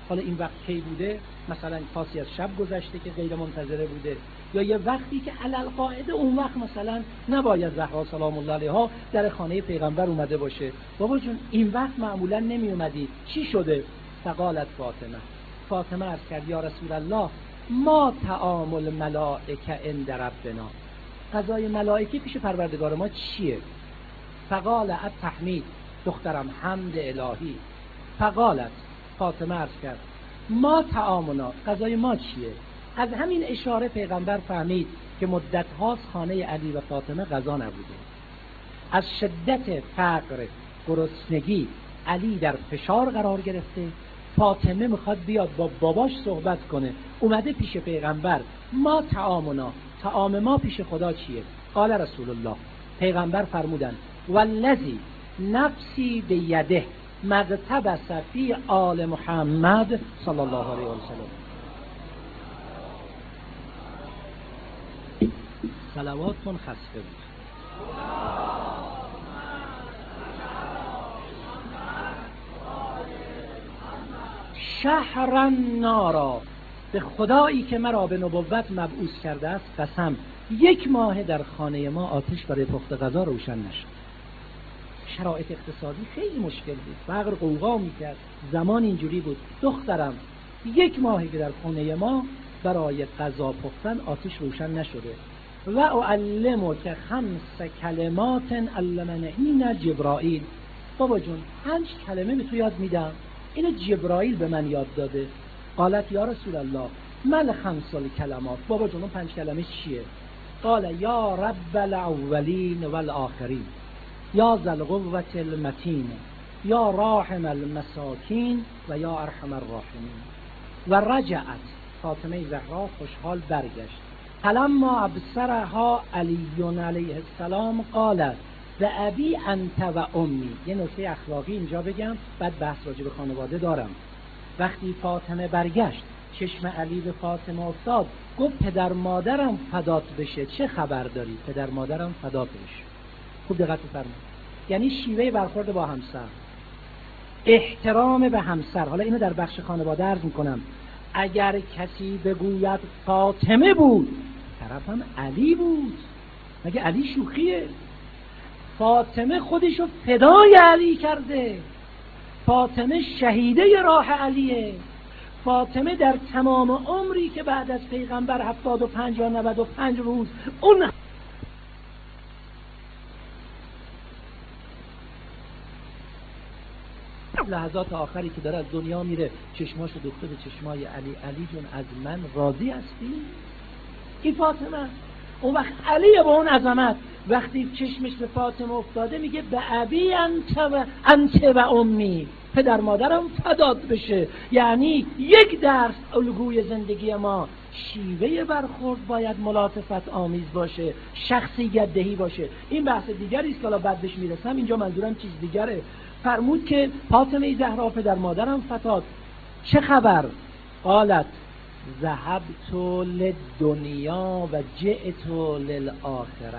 حالا این وقت کی بوده؟ مثلا پاسی از شب گذشته که غیر منتظره بوده، یا یه وقتی که علل قاعده اون وقت مثلا نباید زهرا سلام الله علیها در خانه پیغمبر اومده باشه. بابا جون این وقت معمولا نمی اومدی، چی شده؟ فقالت فاطمه از کرد یا رسول الله ما طعام الملائکه عند ربنا، غذای ملائکه پیش پروردگار ما چیه؟ فقال التحمید، دخترم حمد الهی. فقالت، فاطمه عرض کرد ما طعامنا، غذای ما چیه؟ از همین اشاره پیغمبر فهمید که مدت هاست خانه علی و فاطمه غذا نبوده. از شدت فقر، گرسنگی علی در فشار قرار گرفته، فاطمه میخواد بیاد با باباش صحبت کنه، اومده پیش پیغمبر ما طعامنا، طعام ما پیش خدا چیه؟ قال رسول الله، پیغمبر فرمودن والذی نفسی بیده مغتبس فی آل محمد صلی الله علیه و سلم. صلواتتون خسته بود. شهر نارا، به خدایی که مرا به نبوت مبعوث کرده است قسم، 1 ماه در خانه ما آتش برای پخت غذا روشن نشد. شرایط اقتصادی خیلی مشکل بود، فقر قوقا میکرد، زمان اینجوری بود. دخترم 1 ماهی که در خانه ما برای غذا پختن آتش روشن نشده. و اعلمک 5 کلمات علمنهن جبرائیل، بابا جون 5 کلمه به تو یاد میدم، اینو جبرائیل به من یاد داده. قالت یا رسول الله من 5 کلمات، بابا جون 5 کلمه چیه؟ قال یا رب الاولین والآخرین، یا ذا القوة المتین، یا راحم المساکین و یا ارحم الراحمین. و رجعت، فاطمه زهرا خوشحال برگشت. فلما ابصرها علی علیه السلام قالت و ابی انت و امی. یه نکته اخلاقی اینجا بگم، بعد بحث راجع به خانواده دارم. وقتی فاطمه برگشت چشم علی به فاطمه افتاد، گفت پدر مادرم فدات بشه، چه خبر داری؟ پدر مادرم فدات بشه. خوب دقت بفرمایید، یعنی شیوه برخورد با همسر، احترام به همسر. حالا اینو در بخش خانواده عرض میکنم. اگر کسی بگوید فاطمه بود، طرفم علی بود، مگه علی شوخیه؟ فاطمه خودشو فدای علی کرده، فاطمه شهیده راه علیه. فاطمه در تمام عمری که بعد از پیغمبر 75 یا 95 روز اون لحظات آخری که داره از دنیا میره چشماشو دوخته به چشمای علی. علی جون از من راضی هستی؟ این فاطمه. اون وقت علی با اون عظمت وقتی چشمش به فاطمه افتاده میگه به ابی انت و امی، پدر مادرم فدات بشه. یعنی یک درس الگوی زندگی ما، شیوه برخورد باید ملاطفت آمیز باشه، شخصیت دهی باشه. این بحث دیگری است که حالا بعد بهش میرسم، اینجا منظورم چیز دیگره. فرمود که فاطمه زهرا پدر مادرم فدات، چه خبر؟ قالت ذهبت للدنیا و جئت للآخرة.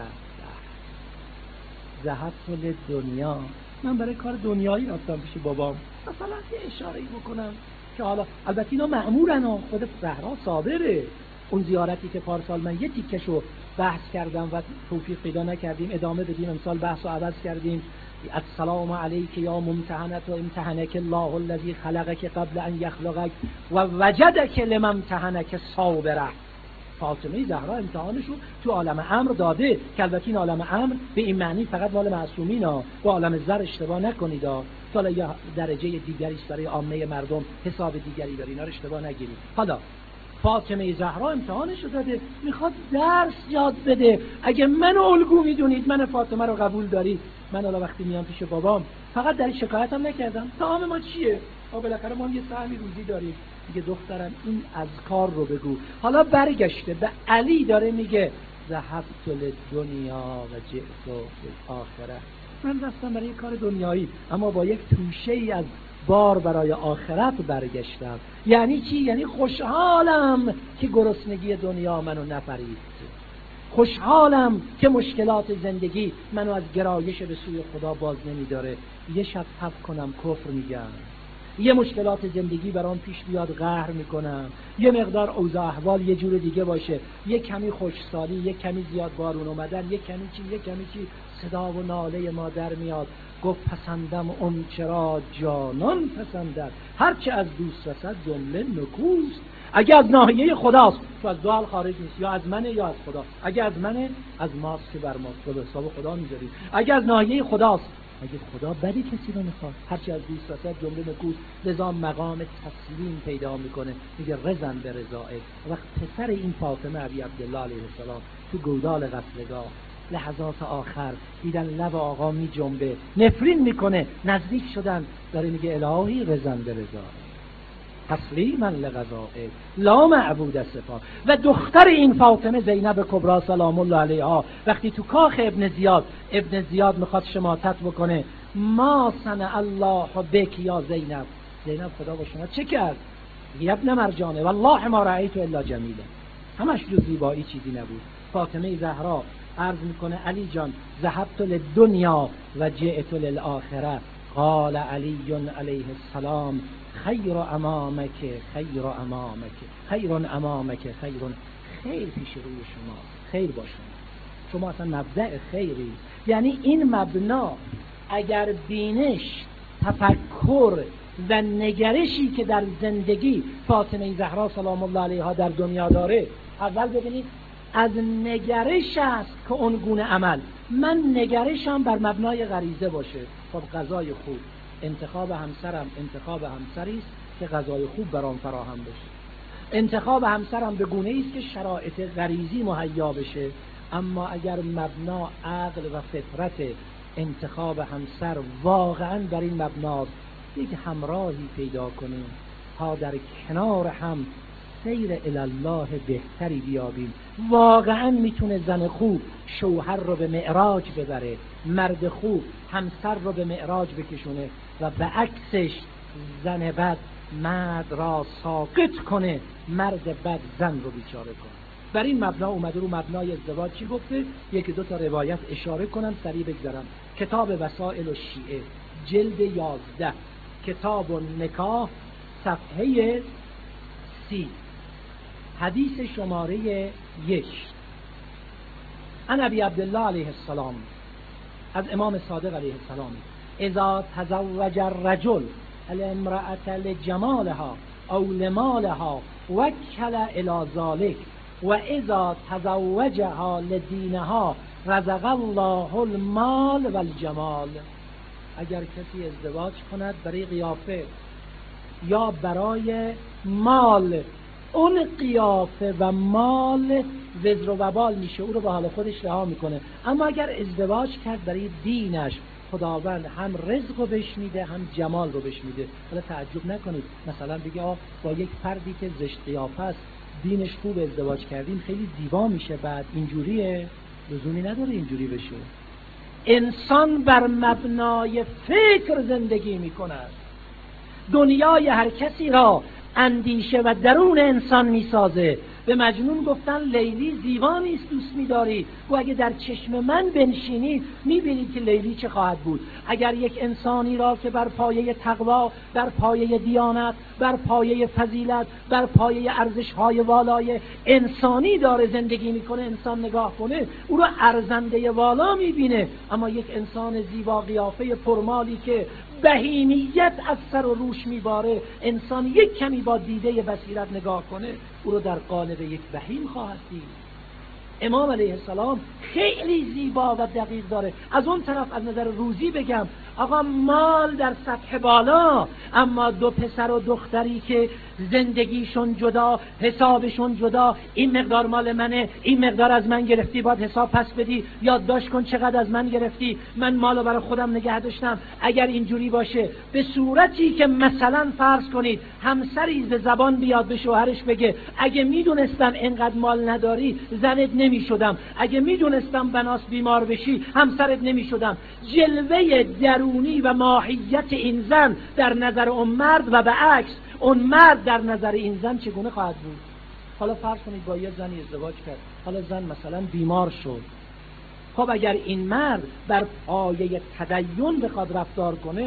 ذهبت للدنیا، من برای کار دنیایی رفتم پیش بابام. مثلا یه اشاره‌ای بکنم که حالا البته اینا مأمورن و خود زهرا صابره. اون زیارتی که پارسال من یه تیکشو بحث کردم و توفیق پیدا نکردیم ادامه بدیم، امسال بحثو عوض کردیم. السلام علیک یا ممتحنت و امتحنک الله الذی خلقک قبل ان یخلقک و وجدک لمن امتحنک صابره. فاطمه زهرا امتحانشو تو عالم امر داده که البته این عالم امر به این معنی فقط مال معصومین ها، با عالم زر اشتباه نکنید ها. حالا یه درجه دیگری است برای عامه مردم، حساب دیگری داره، اینا رو اشتباه نگیرید. حالا فاطمه زهرا امتحانشو داده، میخواد درس یاد بده. اگه منو الگو میدونید، من فاطمه رو قبول دارید، من حالا وقتی میام پیش بابام فقط در شکایتم نکردم طعام ما چیه، بالاخره ما هم یه سهمی روزی داریم دیگه. دخترم این اذکار رو بگو. حالا برگشته به علی داره میگه ذهبت للدنیا و جئت للآخرة، من رفتم برای کار دنیایی اما با یک توشه ای از بار برای آخرت برگشتم. یعنی چی؟ یعنی خوشحالم که گرسنگی دنیا منو نپرید، خوشحالم که مشکلات زندگی منو از گرایش به سوی خدا باز نمیداره. یه شب تب کنم کفر میگم، یه مشکلات زندگی برام پیش بیاد قهر میکنم، یه مقدار اوضاع احوال یه جور دیگه باشه، یه کمی خشکسالی، یه کمی زیاد بارون اومدن، یه کمی چی صدا و ناله مادر میاد. گفت پسندم اون چرا جانان پسندد، هرچه از دوست رسد جمله نکوست. اگه از ناحیه خداست تو از دو حال خارج نیست، یا از منه یا از خدا. اگه از منه از ماست که بر ماست، به حساب خدا میذاریم. اگه از ناحیه خداست، اگه خدا بدی کسی رو میخواد، هرچی از دوست رسد جمله نکوست. لذا مقام تسلیم پیدا میکنه، میگه رزن به رضائه. وقت پسر این فاطمه ابی عبدالله علیه السلام تو گودال قتلگاه لحظات آخر دیدن لب آقا می جنبه، نفرین میکنه، نزدیک شدن، داره میگه الهی رزن به رضائه تسلیما لقضائه لا معبود سوا. و دختر این فاطمه زینب کبری سلام الله علیها وقتی تو کاخ ابن زیاد میخواد شماتت بکنه، ما صنع الله بک یا زینب، زینب خدا با شما چه کرد؟ یا ابن مرجانه والله ما رأیت الا جمیلا، همش جز زیبایی چیزی نبود. فاطمه زهرا عرض میکنه علی جان ذهبت للدنیا و جئت للآخره، قال علی علیه السلام خیر امامک خیر امامک خیر امامک خیر. خیر پیش روی شما، خیر با شما اصلا مبدأ خیری. یعنی این مبنا اگر بینش، تفکر و نگرشی که در زندگی فاطمه زهرا سلام الله علیها در دنیا داره، اول ببینید از نگرش است که اون گونه عمل، من نگرشم بر مبنای غریزه باشه. خب غذای خوب، انتخاب همسرم انتخاب همسری است که غذای خوب برام فراهم بشه، انتخاب همسرم به گونه‌ای است که شرایط غریزی مهیا بشه. اما اگر مبنا عقل و فطرت انتخاب همسر واقعا بر این مبناست، یک همراهی پیدا کنیم تا در کنار هم سیر الالله بهتری بیابیم. واقعا میتونه زن خوب شوهر رو به معراج ببره، مرد خوب همسر رو به معراج بکشونه و به عکسش زن بد مرد را ساقط کنه، مرد بد زن رو بیچاره کنه. بر این مبنا اومده رو مبنای ازدواج چی گفته؟ یکی دو تا روایت اشاره کنم سریع بگذرم. کتاب وسائل الشیعه جلد 11 کتاب النکاح صفحه 30 حدیث شماره 1 عن ابی عبدالله علیه السلام، از امام صادق علیه السلام: اذا تزوج الرجل الامرأة لجمالها او لمالها وکل الى ذلك و اذا تزوجها لدینها رزق الله المال والجمال. اگر کسی ازدواج کند برای قیافه یا برای مال، اون قیافه و مال وزر و وبال میشه، او رو به حال خودش رها میکنه. اما اگر ازدواج کرد برای دینش، خداوند هم رزق رو بهش میده هم جمال رو بهش میده. حالا تعجب نکنید مثلا بگه با یک فردی که زشت قیافه است دینش خوب ازدواج کردیم خیلی زیبا میشه، بعد اینجوریه، لزومی نداره اینجوری بشه. انسان بر مبنای فکر زندگی میکند، دنیای هر کسی را اندیشه و درون انسان میسازه. به مجنون گفتن لیلی زیبا نیست دوست می‌داری، و اگه در چشم من بنشینی می‌بینید که لیلی چه خواهد بود. اگر یک انسانی را که بر پایه تقوا، بر پایه دیانت، بر پایه فضیلت، بر پایه ارزش‌های والای انسانی داره زندگی می‌کنه، انسان نگاه کنه او را ارزنده والا می‌بینه. اما یک انسان زیبا قیافه پرمالی که بهیمیت از سر و روش میباره، انسان یک کمی با دیده بصیرت نگاه کنه او رو در قالب یک بهیم خواهد دید. امام علیه السلام خیلی زیبا و دقیق داره. از اون طرف از نظر روزی بگم، آقا مال در سطح بالا، اما دو پسر و دختری که زندگیشون جدا، حسابشون جدا، این مقدار مال منه، این مقدار از من گرفتی باید حساب پس بدی، یادداشت کن چقدر از من گرفتی، من مالو برای خودم نگه داشتم. اگر اینجوری باشه، به صورتی که مثلا فرض کنید همسری ز زبان بیاد به شوهرش بگه اگه میدونستم اینقدر مال نداری زنت نمیشدم، اگه میدونستم بناس بیمار بشی همسرت نمیشدم، جلوه درونی و ماهیت این زن در نظر اون مرد و به عکس اون مرد در نظر این زن چگونه خواهد بود؟ حالا فرض کنید با یه زنی ازدواج کرد، حالا زن مثلا بیمار شد. خب اگر این مرد بر پایه تدین بخواد رفتار کنه،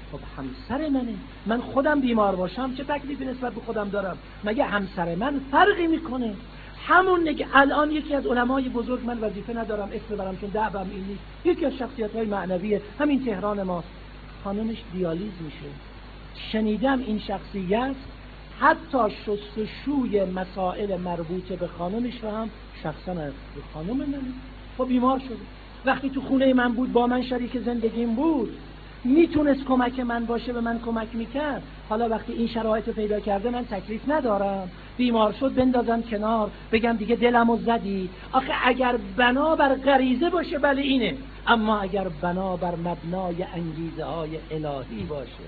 خب همسر منه، من خودم بیمار باشم چه تکلیفی نسبت به خودم دارم؟ مگه همسر من فرقی میکنه؟ همون نگه الان یکی از علمای بزرگ، من وظیفه ندارم اسم ببرم چون دعوام این نیست، یکی از شخصیت‌های معنوی همین تهران ما، خانمش دیالیز میشه. شنیدم این شخصیت حتی شستشوی مسائل مربوط به خانمش رو هم شخصا از خانم من با بیمار شده. وقتی تو خونه من بود، با من شریک زندگیم بود، میتونست کمک من باشه، به من کمک میکرد. حالا وقتی این شرایط رو پیدا کرده، من تکلیف ندارم، بیمار شد بندازم کنار، بگم دیگه دلمو زدی. آخه اگر بنابر غریزه باشه بله اینه، اما اگر بنابر مبنای انگیزه های الهی باشه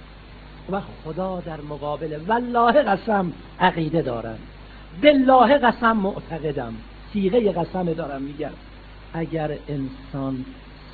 و خدا در مقابل، والله قسم عقیده دارم، بالله قسم معتقدم، صیغه قسم دارم میگم، اگر انسان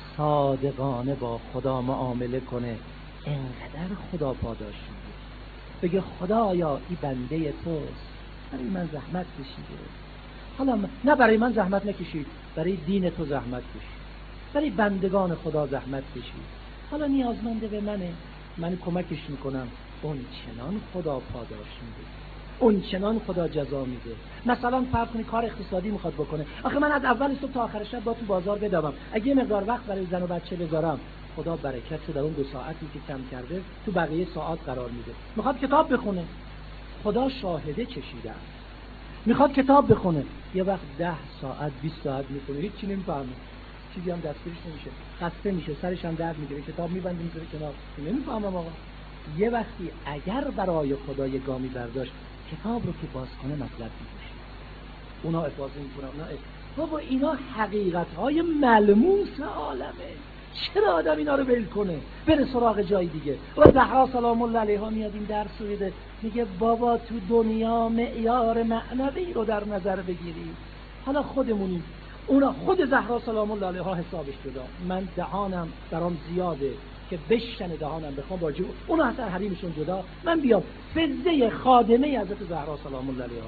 صادقانه با خدا معامله کنه، انقدر خدا پاداش میده، بگه خدایا این بنده توست، برای من زحمت کشیده، حالا نه برای من زحمت نکشید، برای دین تو زحمت کشید، برای بندگان خدا زحمت کشید، حالا نیازمنده به منه، من کمکش میکنم، اون چنان خدا پاداش میده، اون چنان خدا جزا میده. مثلا فرض کنید کار اقتصادی میخواد بکنه، آخه من از اول صبح تا آخر شب با تو بازار بدوم، اگه یه مقدار وقت برای زن و بچه بذارم، خدا برکتشو در اون 2 ساعتی که کم کرده تو بقیه ساعات قرار میده. میخواد کتاب بخونه، خدا شاهده چشیده، میخواد کتاب بخونه، یه وقت 10 ساعت 20 ساعت میخونه، هیچ چی نمیفهمه، چیزی هم دستگیرش نمیشه، خسته میشه، سرش هم درد میگیره، کتاب میبنده میذاره کنار، نمیفهمم آقا. یه وقتی اگر برای خدا یه گامی برداشت، کتاب رو که باز کنه مطلب میشه، اونا افاضه میکنن، اونا بابا اینا حقیقت‌های ملموس عالمه، چرا آدم اینا رو ول کنه بره سراغ جای دیگه؟ و زهرا سلام الله علیها میاد این درس رو میده، میگه بابا تو دنیا معیار معنوی رو در نظر بگیرید. حالا خودمونیم، اونا خود زهرا سلام الله علیها حسابش جدا، من دهانم برام زیاده که بشکنه دهانم بخوام باجی، اونا اصلا حریمشون جدا، من بیام فزه خادمه حضرت زهرا سلام الله علیها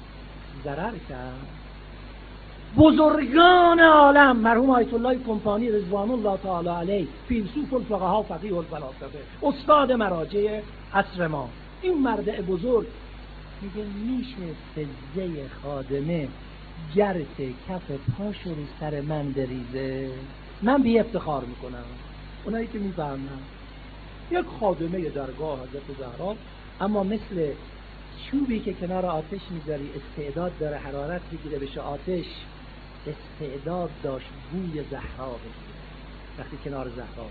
ضرر کرد. بزرگان عالم، مرحوم آیت الله کمپانی رضوان الله تعالی علیه، فیلسوف الفقها فقیه الفلاسفه، استاد مراجع عصر ما، این مرد بزرگ میگه میشه فزه خادمه گرت کف پاشو رو سر من بریزه؟ من بی افتخار میکنم، اونایی که میفهمن یک خادمه درگاه حضرت زهرا، اما مثل چوبی که کنار آتش میذاری استعداد داره حرارت بگیره بشه آتش، استعداد داشت بوی زهرا بگیره وقتی کنار زهرا.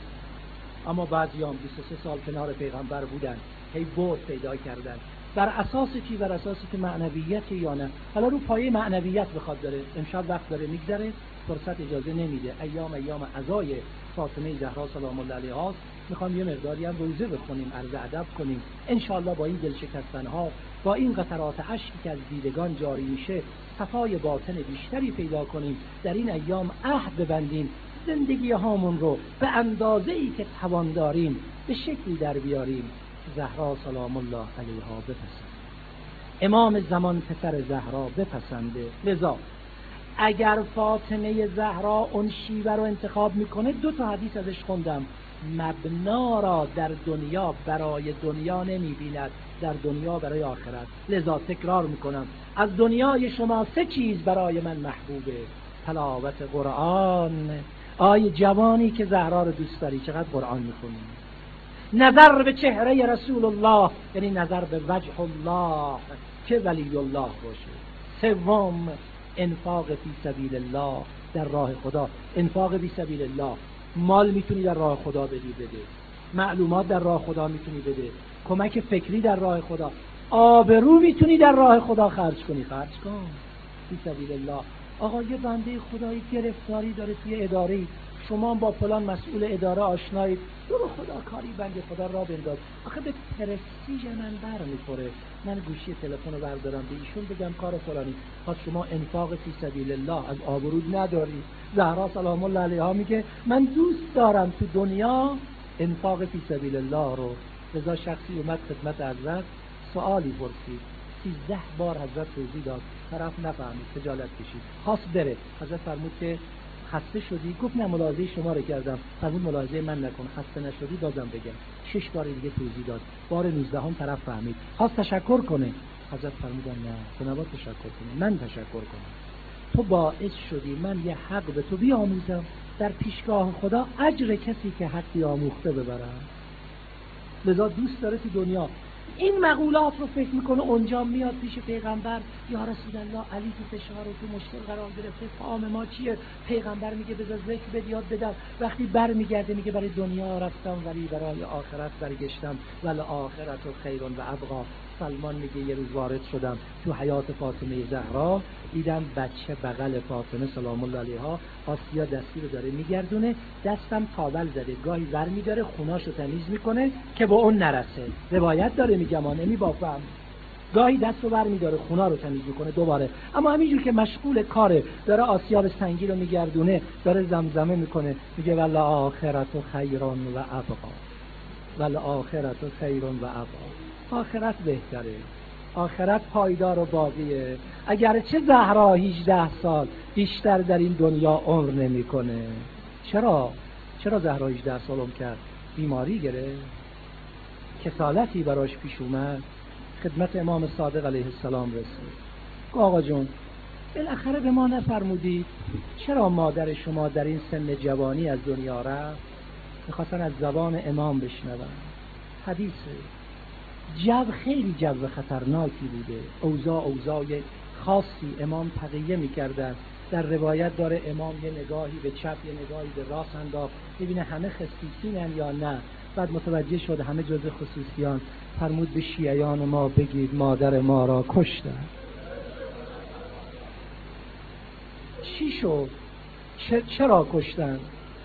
اما بعضیام 23 سال کنار پیغمبر بودن، هی بود پیدا کردن، بر اساس چی؟ بر اساسی که معنویت یا نه. حالا رو پایه معنویت بخواد داره، امشب وقت داره میگذره، فرصت اجازه نمیده، ایام عزای فاطمه زهرا سلام الله علیها، میخوام یه مقداری هم روزه بخونیم، عرض ادب کنیم، انشالله با این دل شکستنها، با این قطرات اشکی که از دیدگان جاری میشه، صفای باطن بیشتری پیدا کنیم، در این ایام عهد ببندیم زندگی هامون رو به اندازه‌ای که توان داریم به شکلی در بیاریم زهرا سلام الله علیها بپسند، امام زمان پسر زهرا بپسنده. لذا اگر فاطمه زهرا اون شیوه رو انتخاب میکنه، 2 تا حدیث ازش خوندم، مبنا را در دنیا برای دنیا نمیبیند، در دنیا برای آخرت. لذا تکرار میکنم، از دنیای شما 3 چیز برای من محبوبه: تلاوت قرآن، آی جوانی که زهرا رو دوست داری چقدر قرآن میخونی، نظر به چهره رسول الله، یعنی نظر به وجه الله که ولی الله باشه. 3 انفاق فی سبیل الله، در راه خدا. انفاق فی سبیل الله، مال میتونی در راه خدا بدی بده، معلومات در راه خدا میتونی بده، کمک فکری در راه خدا، آبرو میتونی در راه خدا خرج کنی، خرج کن فی سبیل الله. آقا یه بنده خدایی گرفتاری داره توی اداری، شما با فلان مسئول اداره آشنایید، تو خدا کاری بنده خدا را بنداز. آخه به پرستیژ من بر میخوره من گوشی تلفن رو بردارم به ایشون بگم کار فلانی، پس شما انفاق فی سبیل الله از آبرود نداری. زهرا سلام الله علیها میگه من دوست دارم تو دنیا انفاق فی سبیل الله رو. لذا شخصی اومد خدمت حضرت سوالی پرسید، 13 بار حضرت توضیح داد، طرف نفهمید، خجالت کشید، خواست بره. حضرت فرمود که خسته شدی؟ گفت نه ملاحظه شما رو کردم. فرمود ملاحظه من نکن، خسته نشدی بازم بگم. 6 بار دیگه توضیح داد. بار 19 طرف فهمید، خواست تشکر کنه. حضرت فرمودن نه، تو نباید تشکر کنی، من تشکر کنم. تو باعث شدی من یه حق به تو بیاموزم، در پیشگاه خدا اجر کسی که حقی آموخته ببرم. لذا دوست داره تو دنیا این مقولات رو فکر میکنه اونجا میاد پیش پیغمبر، یا رسول الله علی تو فشار و تو مشکل قرار گرفته، فهم ما چیه؟ پیغمبر میگه بذار ذکر بد یاد بدم. وقتی برمیگرده میگه برای دنیا رفتم ولی برای آخرت برگشتم، ول آخرت خیر و ابقا. سلمان میگه یه روز وارد شدم تو حیات فاطمه زهرا، دیدم بچه بغل فاطمه سلام الله علیها آسیا دستی رو داره میگردونه، دستم تاول زده، گاهی ور میداره خوناشو تمیز میکنه که به اون نرسه. روایت داره میگم نمیبافم، گاهی دست رو ور میداره خونا رو تمیز میکنه دوباره. اما همینجور که مشغول کاره، داره آسیاب سنگی رو میگردونه، داره زمزمه میکنه، میگه ول آخرت خیر و ابقا، ول آخرت خیر و ابقا. آخرت بهتره، آخرت پایدار و باقیه. اگرچه زهرا 18 سال بیشتر در این دنیا عمر نمیکنه. چرا زهرا 18 سال عمر کرد؟ بیماری گرفت، کسالتی براش پیش اومد، خدمت امام صادق علیه السلام رسید. آقا جون بالاخره به ما نفرمودید چرا مادر شما در این سن جوانی از دنیا رفت؟ میخواستن از زبان امام بشنون. حدیثه، جو خیلی جو خطرناکی بوده، اوضاع خاصی امام تقیه میکردن. در روایت داره امام یه نگاهی به چپ یه نگاهی به راست انداخت ببینه همه خصیصینن یا نه. بعد متوجه شد همه جز خصوصیان. فرمود به شیعیان ما بگید مادر ما را کشتن. چی شد؟ چرا کشتن؟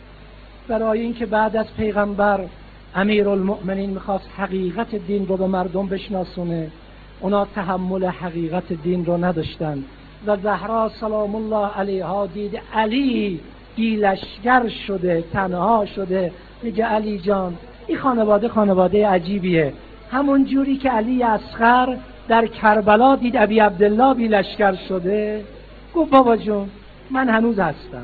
برای اینکه بعد از پیغمبر امیرالمؤمنین میخواست حقیقت دین رو به مردم بشناسونه، اونا تحمل حقیقت دین رو نداشتن و زهرا سلام الله علیها دید علی بیلشگر شده، تنها شده. میگه علی جان این خانواده عجیبیه، همون جوری که علی اصغر در کربلا دید ابی عبدالله بیلشگر شده. گفت بابا جون من هنوز هستم.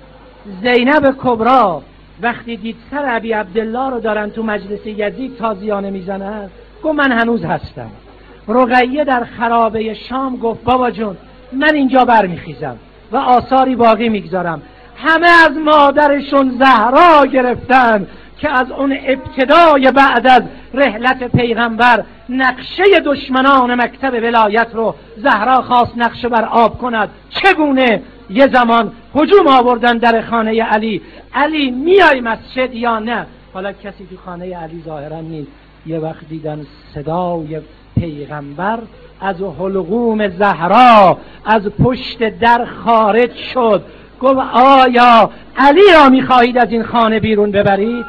زینب کبرا وقتی دید سر ابی عبدالله رو دارن تو مجلس یزید تازیانه میزنن، گفت من هنوز هستم. رقیه در خرابه شام گفت بابا جون من اینجا برمیخیزم و آثاری باقی میگذارم. همه از مادرشون زهرا گرفتن که از اون ابتدای بعد از رحلت پیغمبر نقشه دشمنان مکتب ولایت رو زهرا خواست نقشه بر آب کند. چگونه؟ یه زمان هجوم آوردن در خانه علی میای مسجد یا نه؟ حالا کسی تو خانه علی ظاهرا نیست. یه وقت دیدن صدای پیغمبر از حلقوم زهرا از پشت در خارج شد. گفت آیا علی را میخواهید از این خانه بیرون ببرید؟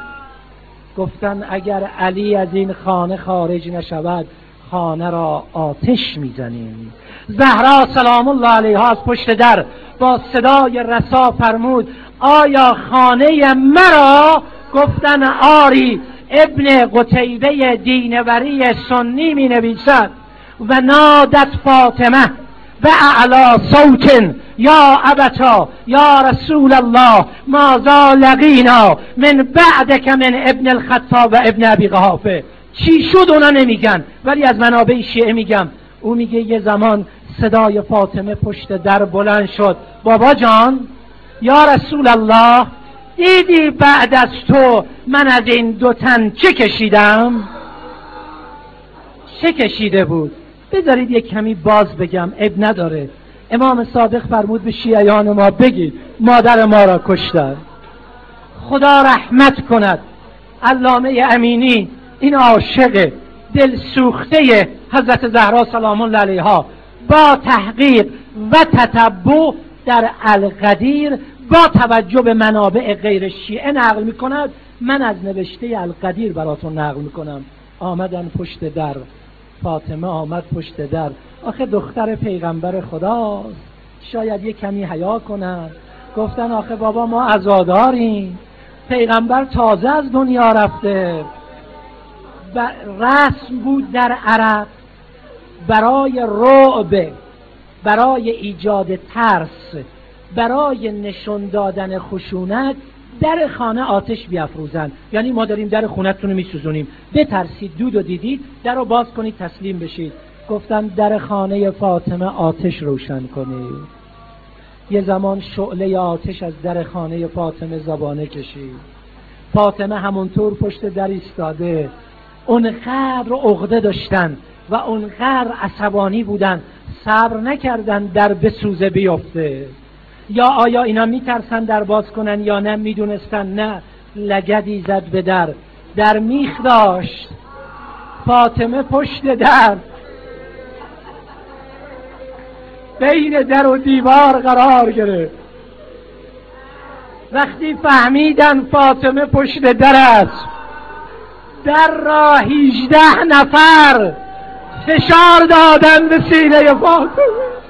گفتن اگر علی از این خانه خارج نشود خانه را آتش میزنیم. زهرا سلام الله علیها از پشت در با صدای رسا فرمود آیا خانه مرا؟ گفتن آری. ابن قتیبه دینوری سنی می نویسد و نادت فاطمه به اعلا صوت یا ابتا یا رسول الله ماذا لقینا من بعدک من ابن الخطاب و ابن ابی قحافه. چی شد اونا نمیگن ولی از منابع شیعه میگم. او میگه یه زمان صدای فاطمه پشت در بلند شد بابا جان یا رسول الله دیدی بعد از تو من از این دو تن چه کشیدم؟ چه کشیده بود؟ بذارید یک کمی باز بگم، اب نداره. امام صادق فرمود به شیعیان ما بگید مادر ما را کشتن. خدا رحمت کند علامه امینی، این عاشق دل سوخته حضرت زهرا سلام الله علیها، با تحقیق و تتبع در القدیر با توجه به منابع غیر شیعه نقل میکند. من از نوشته القدیر براتون نقل میکنم. آمدن پشت در، فاطمه آمد پشت در. آخه دختر پیغمبر خداست، شاید یک کمی حیا کنن. گفتن آخه بابا ما عزاداریم، پیغمبر تازه از دنیا رفته. رسم بود در عرب برای رعب، برای ایجاد ترس برای نشون دادن خشونت در خانه آتش بیافروزن. یعنی ما داریم در خونتون رو میسوزونیم، بترسید، دود و دیدید، در رو باز کنید تسلیم بشید. گفتن در خانه فاطمه آتش روشن کنید. یه زمان شعله آتش از در خانه فاطمه زبانه کشید. فاطمه همونطور پشت در ایستاده. اونقدر عقده داشتن و اونقدر عصبانی بودن، صبر نکردن در بسوزه بیفته. یا آیا اینا میترسن در باز کنن یا نه؟ میدونستن نه. لگدی زد به در میخ داشت. فاطمه پشت در، بین در و دیوار قرار گرفت. وقتی فهمیدن فاطمه پشت در است، در را 18 نفر فشار دادن به سینه فاطمه.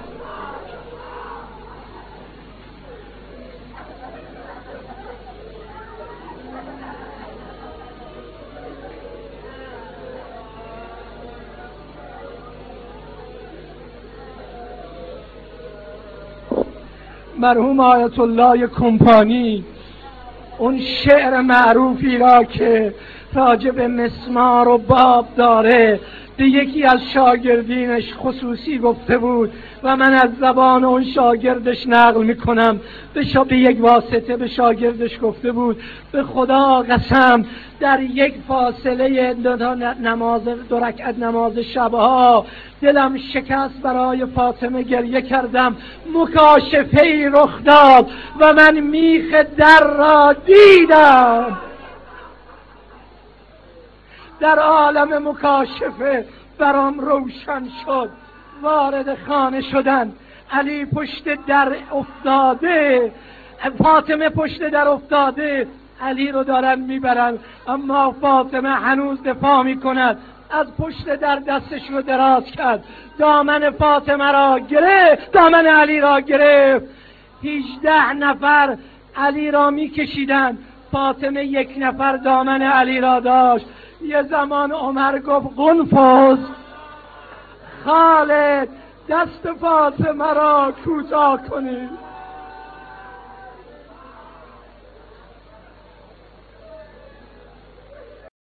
مرحوم آیت الله کمپانی اون شعر معروفی را که راجع به مسمار و باب داره به یکی از شاگردینش خصوصی گفته بود و من از زبان اون شاگردش نقل میکنم. به یک واسطه به شاگردش گفته بود به خدا قسم در یک فاصله دو رکعت نماز شبها دلم شکست، برای فاطمه گریه کردم، مکاشفه‌ای رخ داد و من میخ در را دیدم. در عالم مکاشفه برام روشن شد. وارد خانه شدن، علی پشت در افتاده، فاطمه پشت در افتاده، علی رو دارن میبرن، اما فاطمه هنوز دفاع میکند. از پشت در دستش رو دراز کرد، دامن فاطمه را گرفت، دامن علی را گرفت. 18 نفر علی را میکشیدن، فاطمه 1 نفر دامن علی را داشت. یه زمان عمر گفت قنفذ، خالد دست فاطمه را کوتاه کنید.